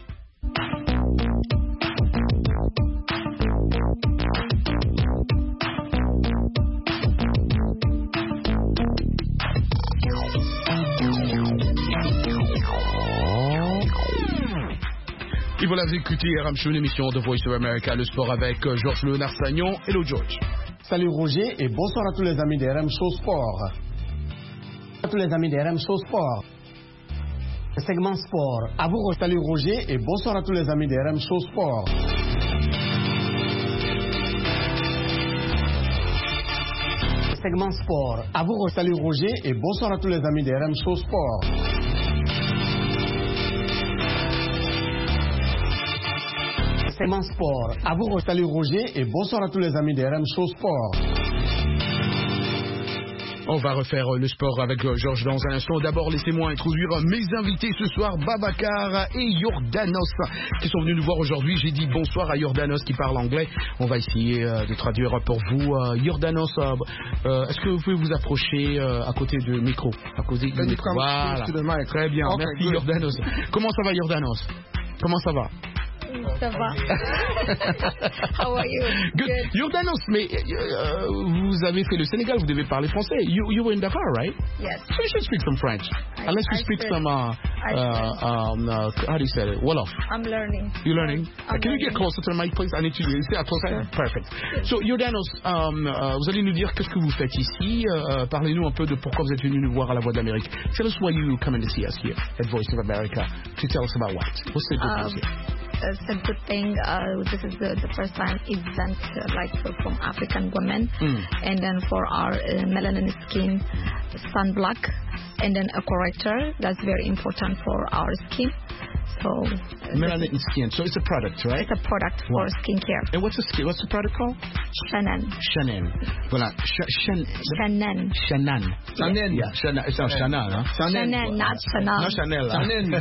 Et voilà, vous écoutez R M Show, une émission de Voice of America, le sport avec Georges Léonard Sagnon. Hello George. Salut Roger et bonsoir à tous les amis de R M Show Sport. À tous les amis de R M Show Sport. Le segment sport. À vous, salut Roger et bonsoir à tous les amis de R M Show Sport. Le segment sport. À vous, salut Roger et bonsoir à tous les amis de R M Show Sport. Segment sport. À vous, salut Roger et bonsoir à tous les amis de R M Show Sport. On va refaire le sport avec Georges dans un instant. D'abord, laissez-moi introduire mes invités ce soir, Babacar et Yordanos, qui sont venus nous voir aujourd'hui. J'ai dit bonsoir à Yordanos qui parle anglais. On va essayer euh, de traduire pour vous. Euh, Yordanos, euh, euh, est-ce que vous pouvez vous approcher euh, à côté du micro, à côté du micro. Voilà. Très bien. Okay, merci good. Yordanos. Comment ça va, Yordanos? Comment ça va? Ça va. How are you? Good. Good. Yordanos, mais uh, vous avez fait le Sénégal, vous devez parler français. You, you were in Dakar, right? Yes. So you should speak some French. I, Unless you I speak should. some, uh, uh, um, uh, how do you say it? Wolof. I'm learning. You're learning? I'm uh, can learning. you get closer to the mic, please? I need to stay closer. Sure. Perfect. Sure. So, Yordanos, um, uh, vous allez nous dire qu'est-ce que vous faites ici. Uh, Parlez-nous un peu de pourquoi vous êtes venu nous voir à la Voix de l'Amérique. Tell us why you come in to see us here at Voice of America. To tell us about what? What's the good news here? It's a good thing. Uh, this is the, the first time event uh, like uh, from African women, mm. and then for our uh, melanin skin, sunblock, and then a corrector. That's very important for our skin. So uh, melanin skin. So it's a product, right? It's a product for wow. skincare. And what's the skin? What's the product called? Shannon. Shannon. Voilà. Shannon. Shannon. Shannon. Shannon. Yeah. Shannon. C'est un Chanel, hein? Shannon, not Chanel. Non, Chanel.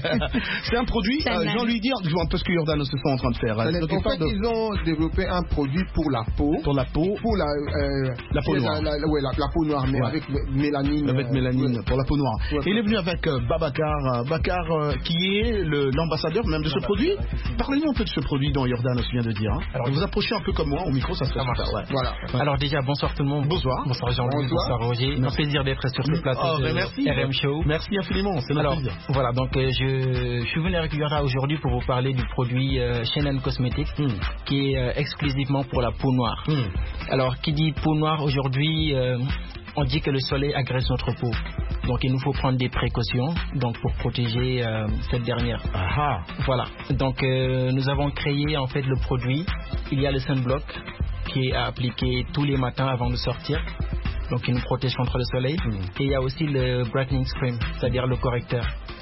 C'est un produit. Euh, Jean lui dire, je vois un peu ce que Yordanos se sont en train de faire. Donc, en fait, de... ils ont développé un produit pour la peau. Pour la peau. Pour la, euh, la peau noire. La, la, ouais, la, la peau noire, mais ouais. avec mélanine. Avec mélanine ouais. pour la peau noire. Ouais. Et il est venu avec euh, Babacar, Bakar, euh, qui est le, l'ambassadeur même de ce produit. Parlez-nous un peu de ce produit dont Yordanos vient de dire. Hein. Alors, vous approchez un peu comme moi au micro, ça se fait super. Ouais. Voilà. Ouais. Alors déjà, bonsoir tout le monde. Bonsoir. Bonsoir Jean-Louis, bonsoir Roger. Un plaisir d'être sur ce plateau oh, de merci. R M Show. Merci infiniment, c'est Alors, plaisir. Voilà, donc euh, je, je suis venu avec Yorda aujourd'hui pour vous parler du produit euh, Shannon Cosmetics mm. qui est euh, exclusivement pour la peau noire. Mm. Alors, qui dit peau noire aujourd'hui, euh, on dit que le soleil agresse notre peau. Donc il nous faut prendre des précautions donc pour protéger euh, cette dernière. Aha. Voilà. Donc euh, nous avons créé en fait le produit. Il y a le sunblock qui est à appliquer tous les matins avant de sortir. Donc il nous protège contre le soleil. Mmh. Et il y a aussi le brightening cream, c'est-à-dire le correcteur.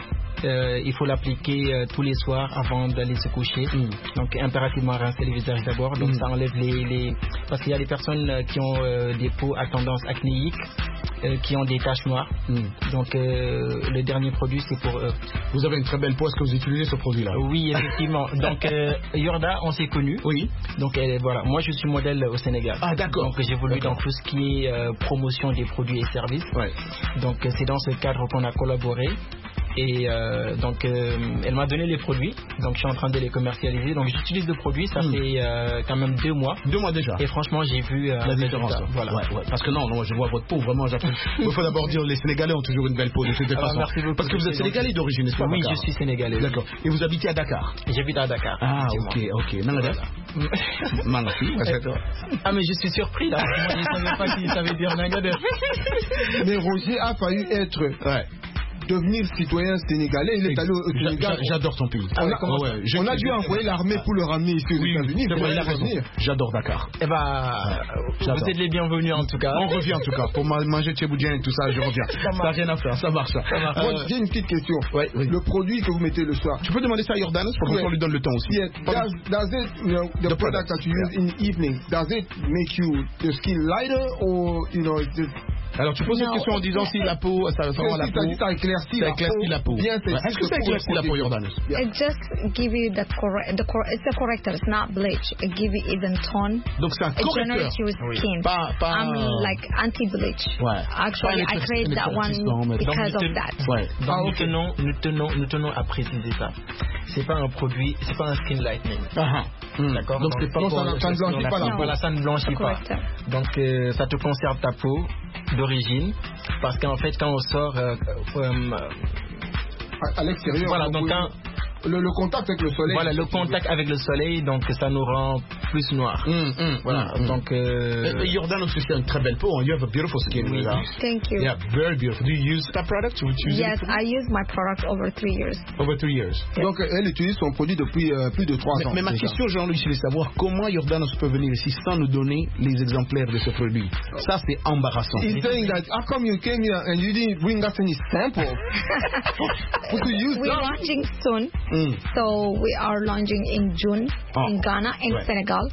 Euh, il faut l'appliquer euh, tous les soirs avant d'aller se coucher. Mm. Donc impérativement rincer le visage d'abord. Donc mm. ça enlève les, les... Parce qu'il y a des personnes euh, qui ont euh, des peaux à tendance acnéique, euh, qui ont des taches noires. Mm. Donc euh, le dernier produit c'est pour eux. Vous avez une très belle peau, est-ce que vous utilisez ce produit-là? Oui, effectivement. Donc euh, Yorda, on s'est connus. Oui. Donc euh, voilà, moi je suis modèle au Sénégal. Ah d'accord. Donc j'évolue dans tout ce qui est euh, promotion des produits et services. Ouais. Donc euh, c'est dans ce cadre qu'on a collaboré. Et euh, donc, euh, elle m'a donné les produits. Donc, je suis en train de les commercialiser. Donc, j'utilise le produit. Ça mm. fait euh, quand même deux mois. Deux mois déjà. Et franchement, j'ai vu euh, la différence. Voilà. Ouais, ouais. Parce que non, non, je vois votre peau. Vraiment, il faut d'abord dire les Sénégalais ont toujours une belle peau de toute ah, façon. Merci beaucoup. Parce que vous êtes Sénégalais d'origine, n'est-ce pas? Oui, Dakar? je suis Sénégalais. D'accord. Et vous habitez à Dakar? J'habite à Dakar. Ah, ok, ok. Voilà. Ah, mais je suis surpris là. Moi, je ne savais pas qu'il savait dire Nangadef. Mais Roger a failli être. Ouais. Devenir citoyen sénégalais, il est allé au Sénégal. J'adore ton pays. On a, on, ouais, on a dû envoyer l'armée pour le ramener ici aux oui, États-Unis. J'adore Dakar. Eh ben, vous êtes les bienvenus en tout cas. On revient en tout cas. Pour manger tcheboudien et tout ça, je reviens. Ça n'a rien à faire, ça marche. Ça marche. Euh, J'ai une petite question. Ouais, oui. Le produit que vous mettez le soir. Tu peux demander ça à Jordanos pour qu'on lui donne le temps aussi. Yeah. Does, does it, you know, the, the product that you use yeah. in the evening, does it make you the skin lighter or, you know, just... Alors tu poses no, cette question en disant si la peau, ça, ça rend la peau, ça éclaircit la, la peau. Bien, ouais. Est-ce que ça éclaircit la peau, Jordanos? Yeah. It just give you the correct, the cor it's a corrector, it's not bleach. It give you even tone. Donc c'est un correcteur. It generates your skin. Oui. Pas, pas, I'm like anti-bleach. Ouais. Actually, I create that one because of that. Ouais. Donc ah, okay. nous tenons, nous tenons, nous tenons à préciser ça. C'est pas un produit, c'est pas un skin lightening. Ah mm. D'accord. Donc c'est pas non, ça, ça ne blanchit pas la peau. Voilà, ça ne blanchit pas. Donc euh, ça te conserve ta peau d'origine, parce qu'en fait quand on sort euh, euh, à, à l'extérieur, voilà, donc quand, le, le contact avec le soleil. Voilà, le contact avec le soleil, donc ça nous rend plus noirs. Mm, mm, voilà, mm, donc. Euh... Jordan aussi c'est une très belle peau. You have a beautiful skin. Oui. Thank you. Yeah, very beautiful. Do you use that product? Do you use yes, I use my product over three years. Over three years. Yes. Donc elle utilise son produit depuis euh, plus de trois mais, ans. Mais ma déjà. question, Jean-Louis, c'est de savoir comment Jordanos peut venir ici sans nous donner les exemplaires de ce produit. Ça, c'est embarrassant. He's saying that how come you came here and you didn't bring us any samples? We're launching soon, mm. so we are launching in June oh. in Ghana and right. Senegal.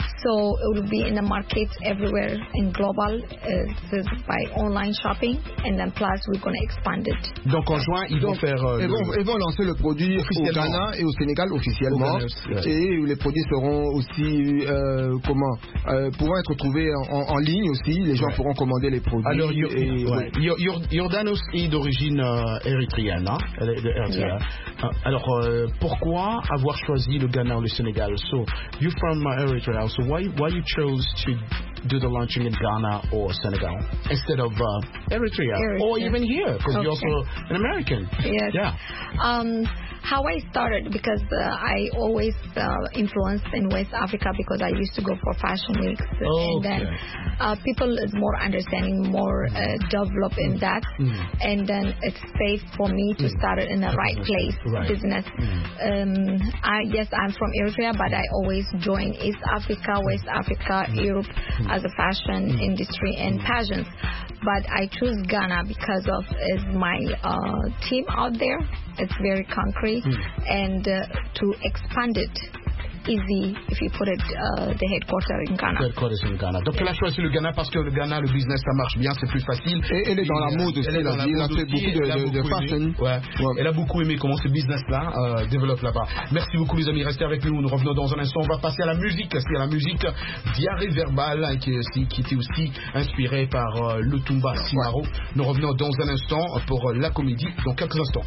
So it will be in the markets everywhere in global uh, by online shopping, and then plus we're going to expand it. Donc en juin, ils vont Donc, faire. Euh, ils, vont, ils vont lancer le produit au Ghana et au Sénégal officiellement, Ghana, ouais. et les produits seront aussi euh, comment euh, pourront être trouvés en, en ligne aussi. Les gens ouais. pourront commander les produits. Alors y, et, ouais. ouais. Jordanos est d'origine euh, érythréenne, hein? Elle est de Eritrea. Yeah. Alors euh, pourquoi avoir choisi le Ghana ou le Sénégal? So you from uh, Eritrea, so why why you chose to do the launching in Ghana or Senegal instead of uh, Eritrea, Eritrea or even here because okay. you're also an American? Yes. Yeah. Um, how I started because uh, I always uh, influenced in West Africa because I used to go for fashion weeks oh, and then okay. uh, people is more understanding, more uh, developed in that, mm. and then it's safe for me to mm. start it in the right place right. business. Mm. Um, I yes, I'm from Eritrea, but I always join East Africa, West Africa, mm. Europe mm. as a fashion mm. industry and pageants. But I choose Ghana because of is my uh, team out there. It's very concrete, mm. and uh, to expand it easy if you put it uh, the headquarter in Ghana. Headquarters in Ghana. Donc elle a choisi le Ghana parce que le Ghana, le business, ça marche bien, c'est plus facile. Et elle est dans la mode aussi. Elle, elle, elle a fait beaucoup de, de, de fashion. Ouais. Ouais. Elle a beaucoup aimé comment ce business-là euh, développe là-bas. Merci beaucoup les amis, restez avec nous. Nous revenons dans un instant. On va passer à la musique. C'est la musique Diarrhée Verbale qui, est, qui était aussi inspirée par euh, le Tumba Simaro. Ouais. Nous revenons dans un instant pour euh, la comédie dans quelques instants.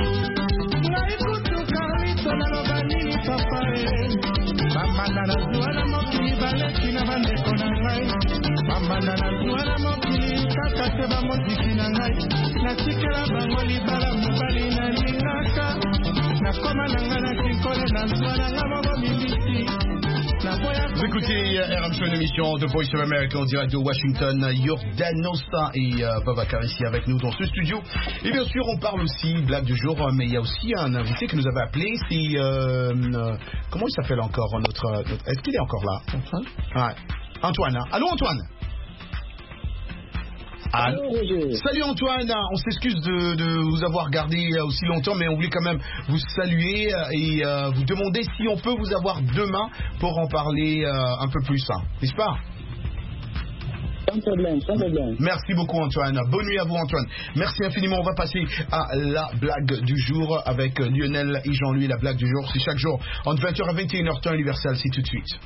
Mama, mpe bamotiki na ngai natikela bango libala mobali nalingaka nakoma na ngai na kinkole na zwa na nga moko mimbisi. Vous écoutez euh, R M sur une émission de Voice of America en direct de Washington. Jordan Osta et euh, Babacar ici avec nous dans ce studio. Et bien sûr, on parle aussi blague du jour, mais il y a aussi un invité qui nous avait appelé. C'est euh, euh, comment il s'appelle encore notre, notre est-ce qu'il est encore là? Antoine. Ouais. Antoine. Hein? Allô Antoine. Allô. Salut Antoine, on s'excuse de, de vous avoir gardé aussi longtemps, mais on voulait quand même vous saluer et euh, vous demander si on peut vous avoir demain pour en parler euh, un peu plus, hein, n'est-ce pas? Sans problème, sans problème. Merci beaucoup Antoine, bonne nuit à vous Antoine. Merci infiniment, on va passer à la blague du jour avec Lionel et Jean-Louis. La blague du jour, c'est chaque jour entre vingt heures et vingt et une heures temps universel, c'est tout de suite.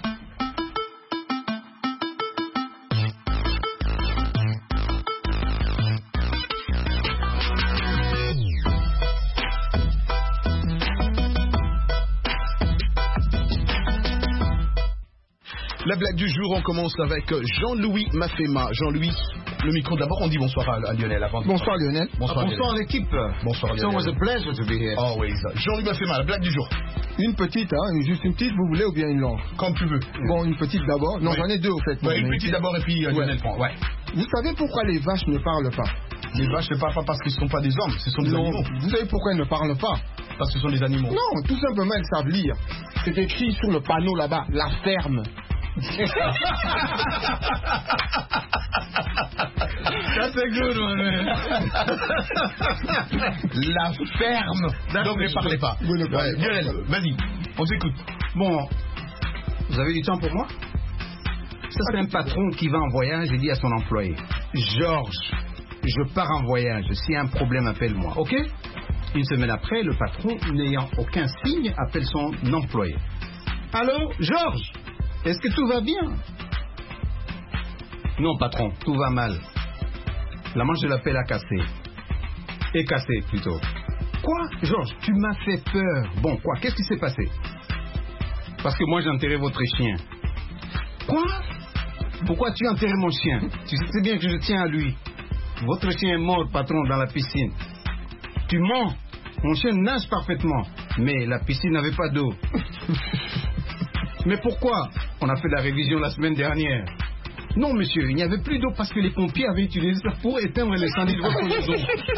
La blague du jour, on commence avec Jean-Louis Mafema. Jean-Louis, le micro d'abord, on dit bonsoir à, à Lionel avant. Bonsoir Lionel. Bonsoir, ah, bonsoir l'équipe. Bonsoir Lionel. It was a pleasure to be here. Always. Jean-Louis Mafema, la blague du jour. Une petite, hein, juste une petite, vous voulez ou bien une longue? Comme tu veux. Bon, une petite d'abord. Non, oui. J'en ai deux au fait. Ouais, une petite d'abord et puis euh, ouais. Lionel prend. Ouais. Vous savez pourquoi les vaches ne parlent pas? Les vaches ne parlent pas parce qu'ils ne sont pas des hommes, ce sont des non. animaux. Vous savez pourquoi elles ne parlent pas? Parce que ce sont des animaux. Non, tout simplement elles savent lire. C'est écrit sur le panneau là-bas, la ferme. That's a good one, man. La ferme. That's donc ne parlez pas. Vous ne parlez ouais, pas. Vas-y, on t'écoute. Bon, vous avez du temps pour moi? Ça c'est un patron qui va en voyage et dit à son employé: Georges, je pars en voyage, s'il y a un problème appelle-moi, ok? Une semaine après, le patron, n'ayant aucun signe, appelle son employé: Allô, Georges, est-ce que tout va bien? Non, patron, tout va mal. La manche de la pelle a cassé. Est cassée, plutôt. Quoi? Georges, tu m'as fait peur. Bon, quoi? Qu'est-ce qui s'est passé? Parce que moi, j'ai enterré votre chien. Quoi? Pourquoi tu as enterré mon chien? Tu sais bien que je tiens à lui. Votre chien est mort, patron, dans la piscine. Tu mens. Mon chien nage parfaitement. Mais la piscine n'avait pas d'eau. Mais pourquoi? On a fait la révision la semaine dernière. Non, monsieur, il n'y avait plus d'eau parce que les pompiers avaient utilisé ça pour éteindre l'incendie de votre maison.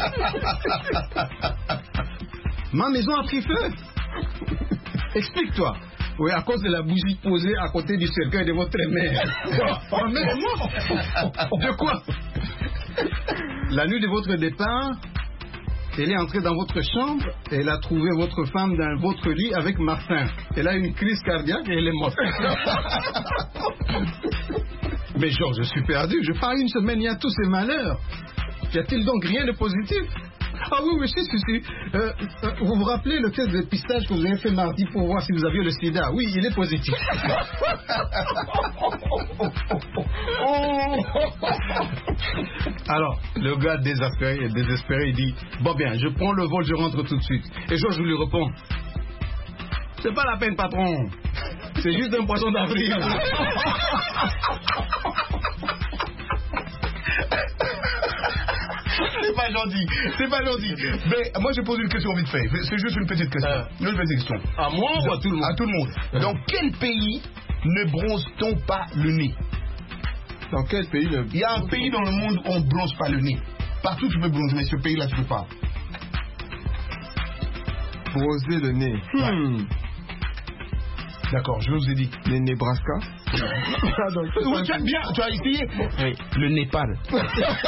Ma maison a pris feu. Explique-toi. Oui, à cause de la bougie posée à côté du cercueil de votre mère. Ma mère est morte. De quoi? La nuit de votre départ, elle est entrée dans votre chambre et elle a trouvé votre femme dans votre lit avec Martin. Elle a eu une crise cardiaque et elle est morte. Mais Georges, je suis perdu. Je pars une semaine, il y a tous ces malheurs. Y a-t-il donc rien de positif? Ah oui, monsieur, si, si. Euh, euh, vous vous rappelez le test de dépistage que vous avez fait mardi pour voir si vous aviez le sida? Oui, il est positif. Alors, le gars désespéré, désespéré, il dit: bon bien, je prends le vol, je rentre tout de suite. Et Georges lui répond: c'est pas la peine, patron. C'est juste un poisson d'avril. C'est pas gentil, c'est pas gentil. Mais moi je pose une question vite fait. C'est juste une petite question. Euh, une petite question. À moi ou à tout le monde? À tout le monde. Euh. Dans quel pays ne bronze-t-on pas le nez? Dans quel pays ne... Il y a un pays dans le monde où on ne bronze pas le nez. Partout tu peux bronzer, mais ce pays-là tu peux pas. Bronzer le nez. Hmm. D'accord, je vous ai dit. Le Nebraska. Ah, donc, oui, tu as bien, tu as essayé. Oui, le Népal. Ouais.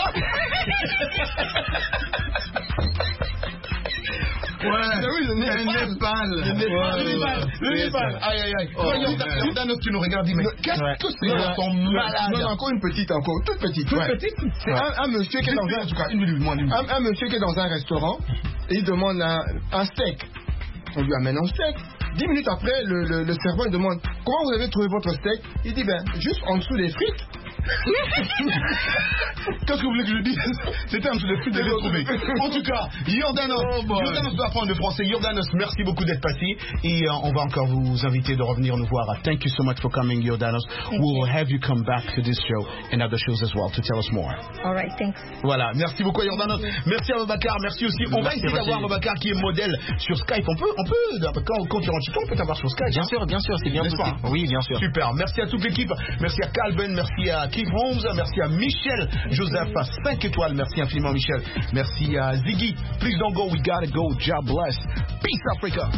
Oui, le Népal. Le Népal. Le Népal. Le Népal. Le Népal. Aïe, aïe, aïe. Oh, il y a un autre qui nous regarde, mais qu'est-ce que ces gens sont malades? Non, encore une petite, encore, toute petite. Toute petite. C'est un, un monsieur qui est dans un, en tout cas, une minute, moi, une minute. Un, un monsieur qui est dans un restaurant et il demande un, un steak. On lui amène un steak. Dix minutes après, le, le, le serveur demande: comment vous avez trouvé votre steak? Il dit: ben, juste en dessous des frites. Qu'est-ce que vous voulez que je dise? C'était un petit peu de les trouver. En tout cas, Yordanos, oh Yordanos peut apprendre le français. Yordanos, merci beaucoup d'être passé. Et uh, on va encore vous inviter de revenir nous voir. Thank you so much for coming, Yordanos. Thank we'll you. have you come back to this show and other shows as well to tell us more. All right, thanks. Voilà, merci beaucoup, Yordanos. Merci à Babacar, merci aussi. On va essayer d'avoir Babacar qui est modèle sur Skype. On peut, on peut, quand, quand tu rentres chez toi, on peut t'avoir sur Skype. Bien hein? sûr, bien sûr, c'est bien N'est-ce possible. pas? Oui, bien sûr. Super, merci à toute l'équipe. Merci à Calvin, merci à Keith Holmes, merci à Michel Joseph à cinq étoiles. Merci infiniment, Michel. Merci à Ziggy. Please don't go, we gotta go. God bless. Peace, Africa.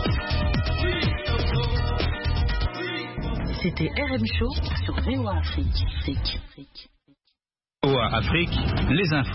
C'était R M Show sur V O A Afrique. V O A Afrique, les infos.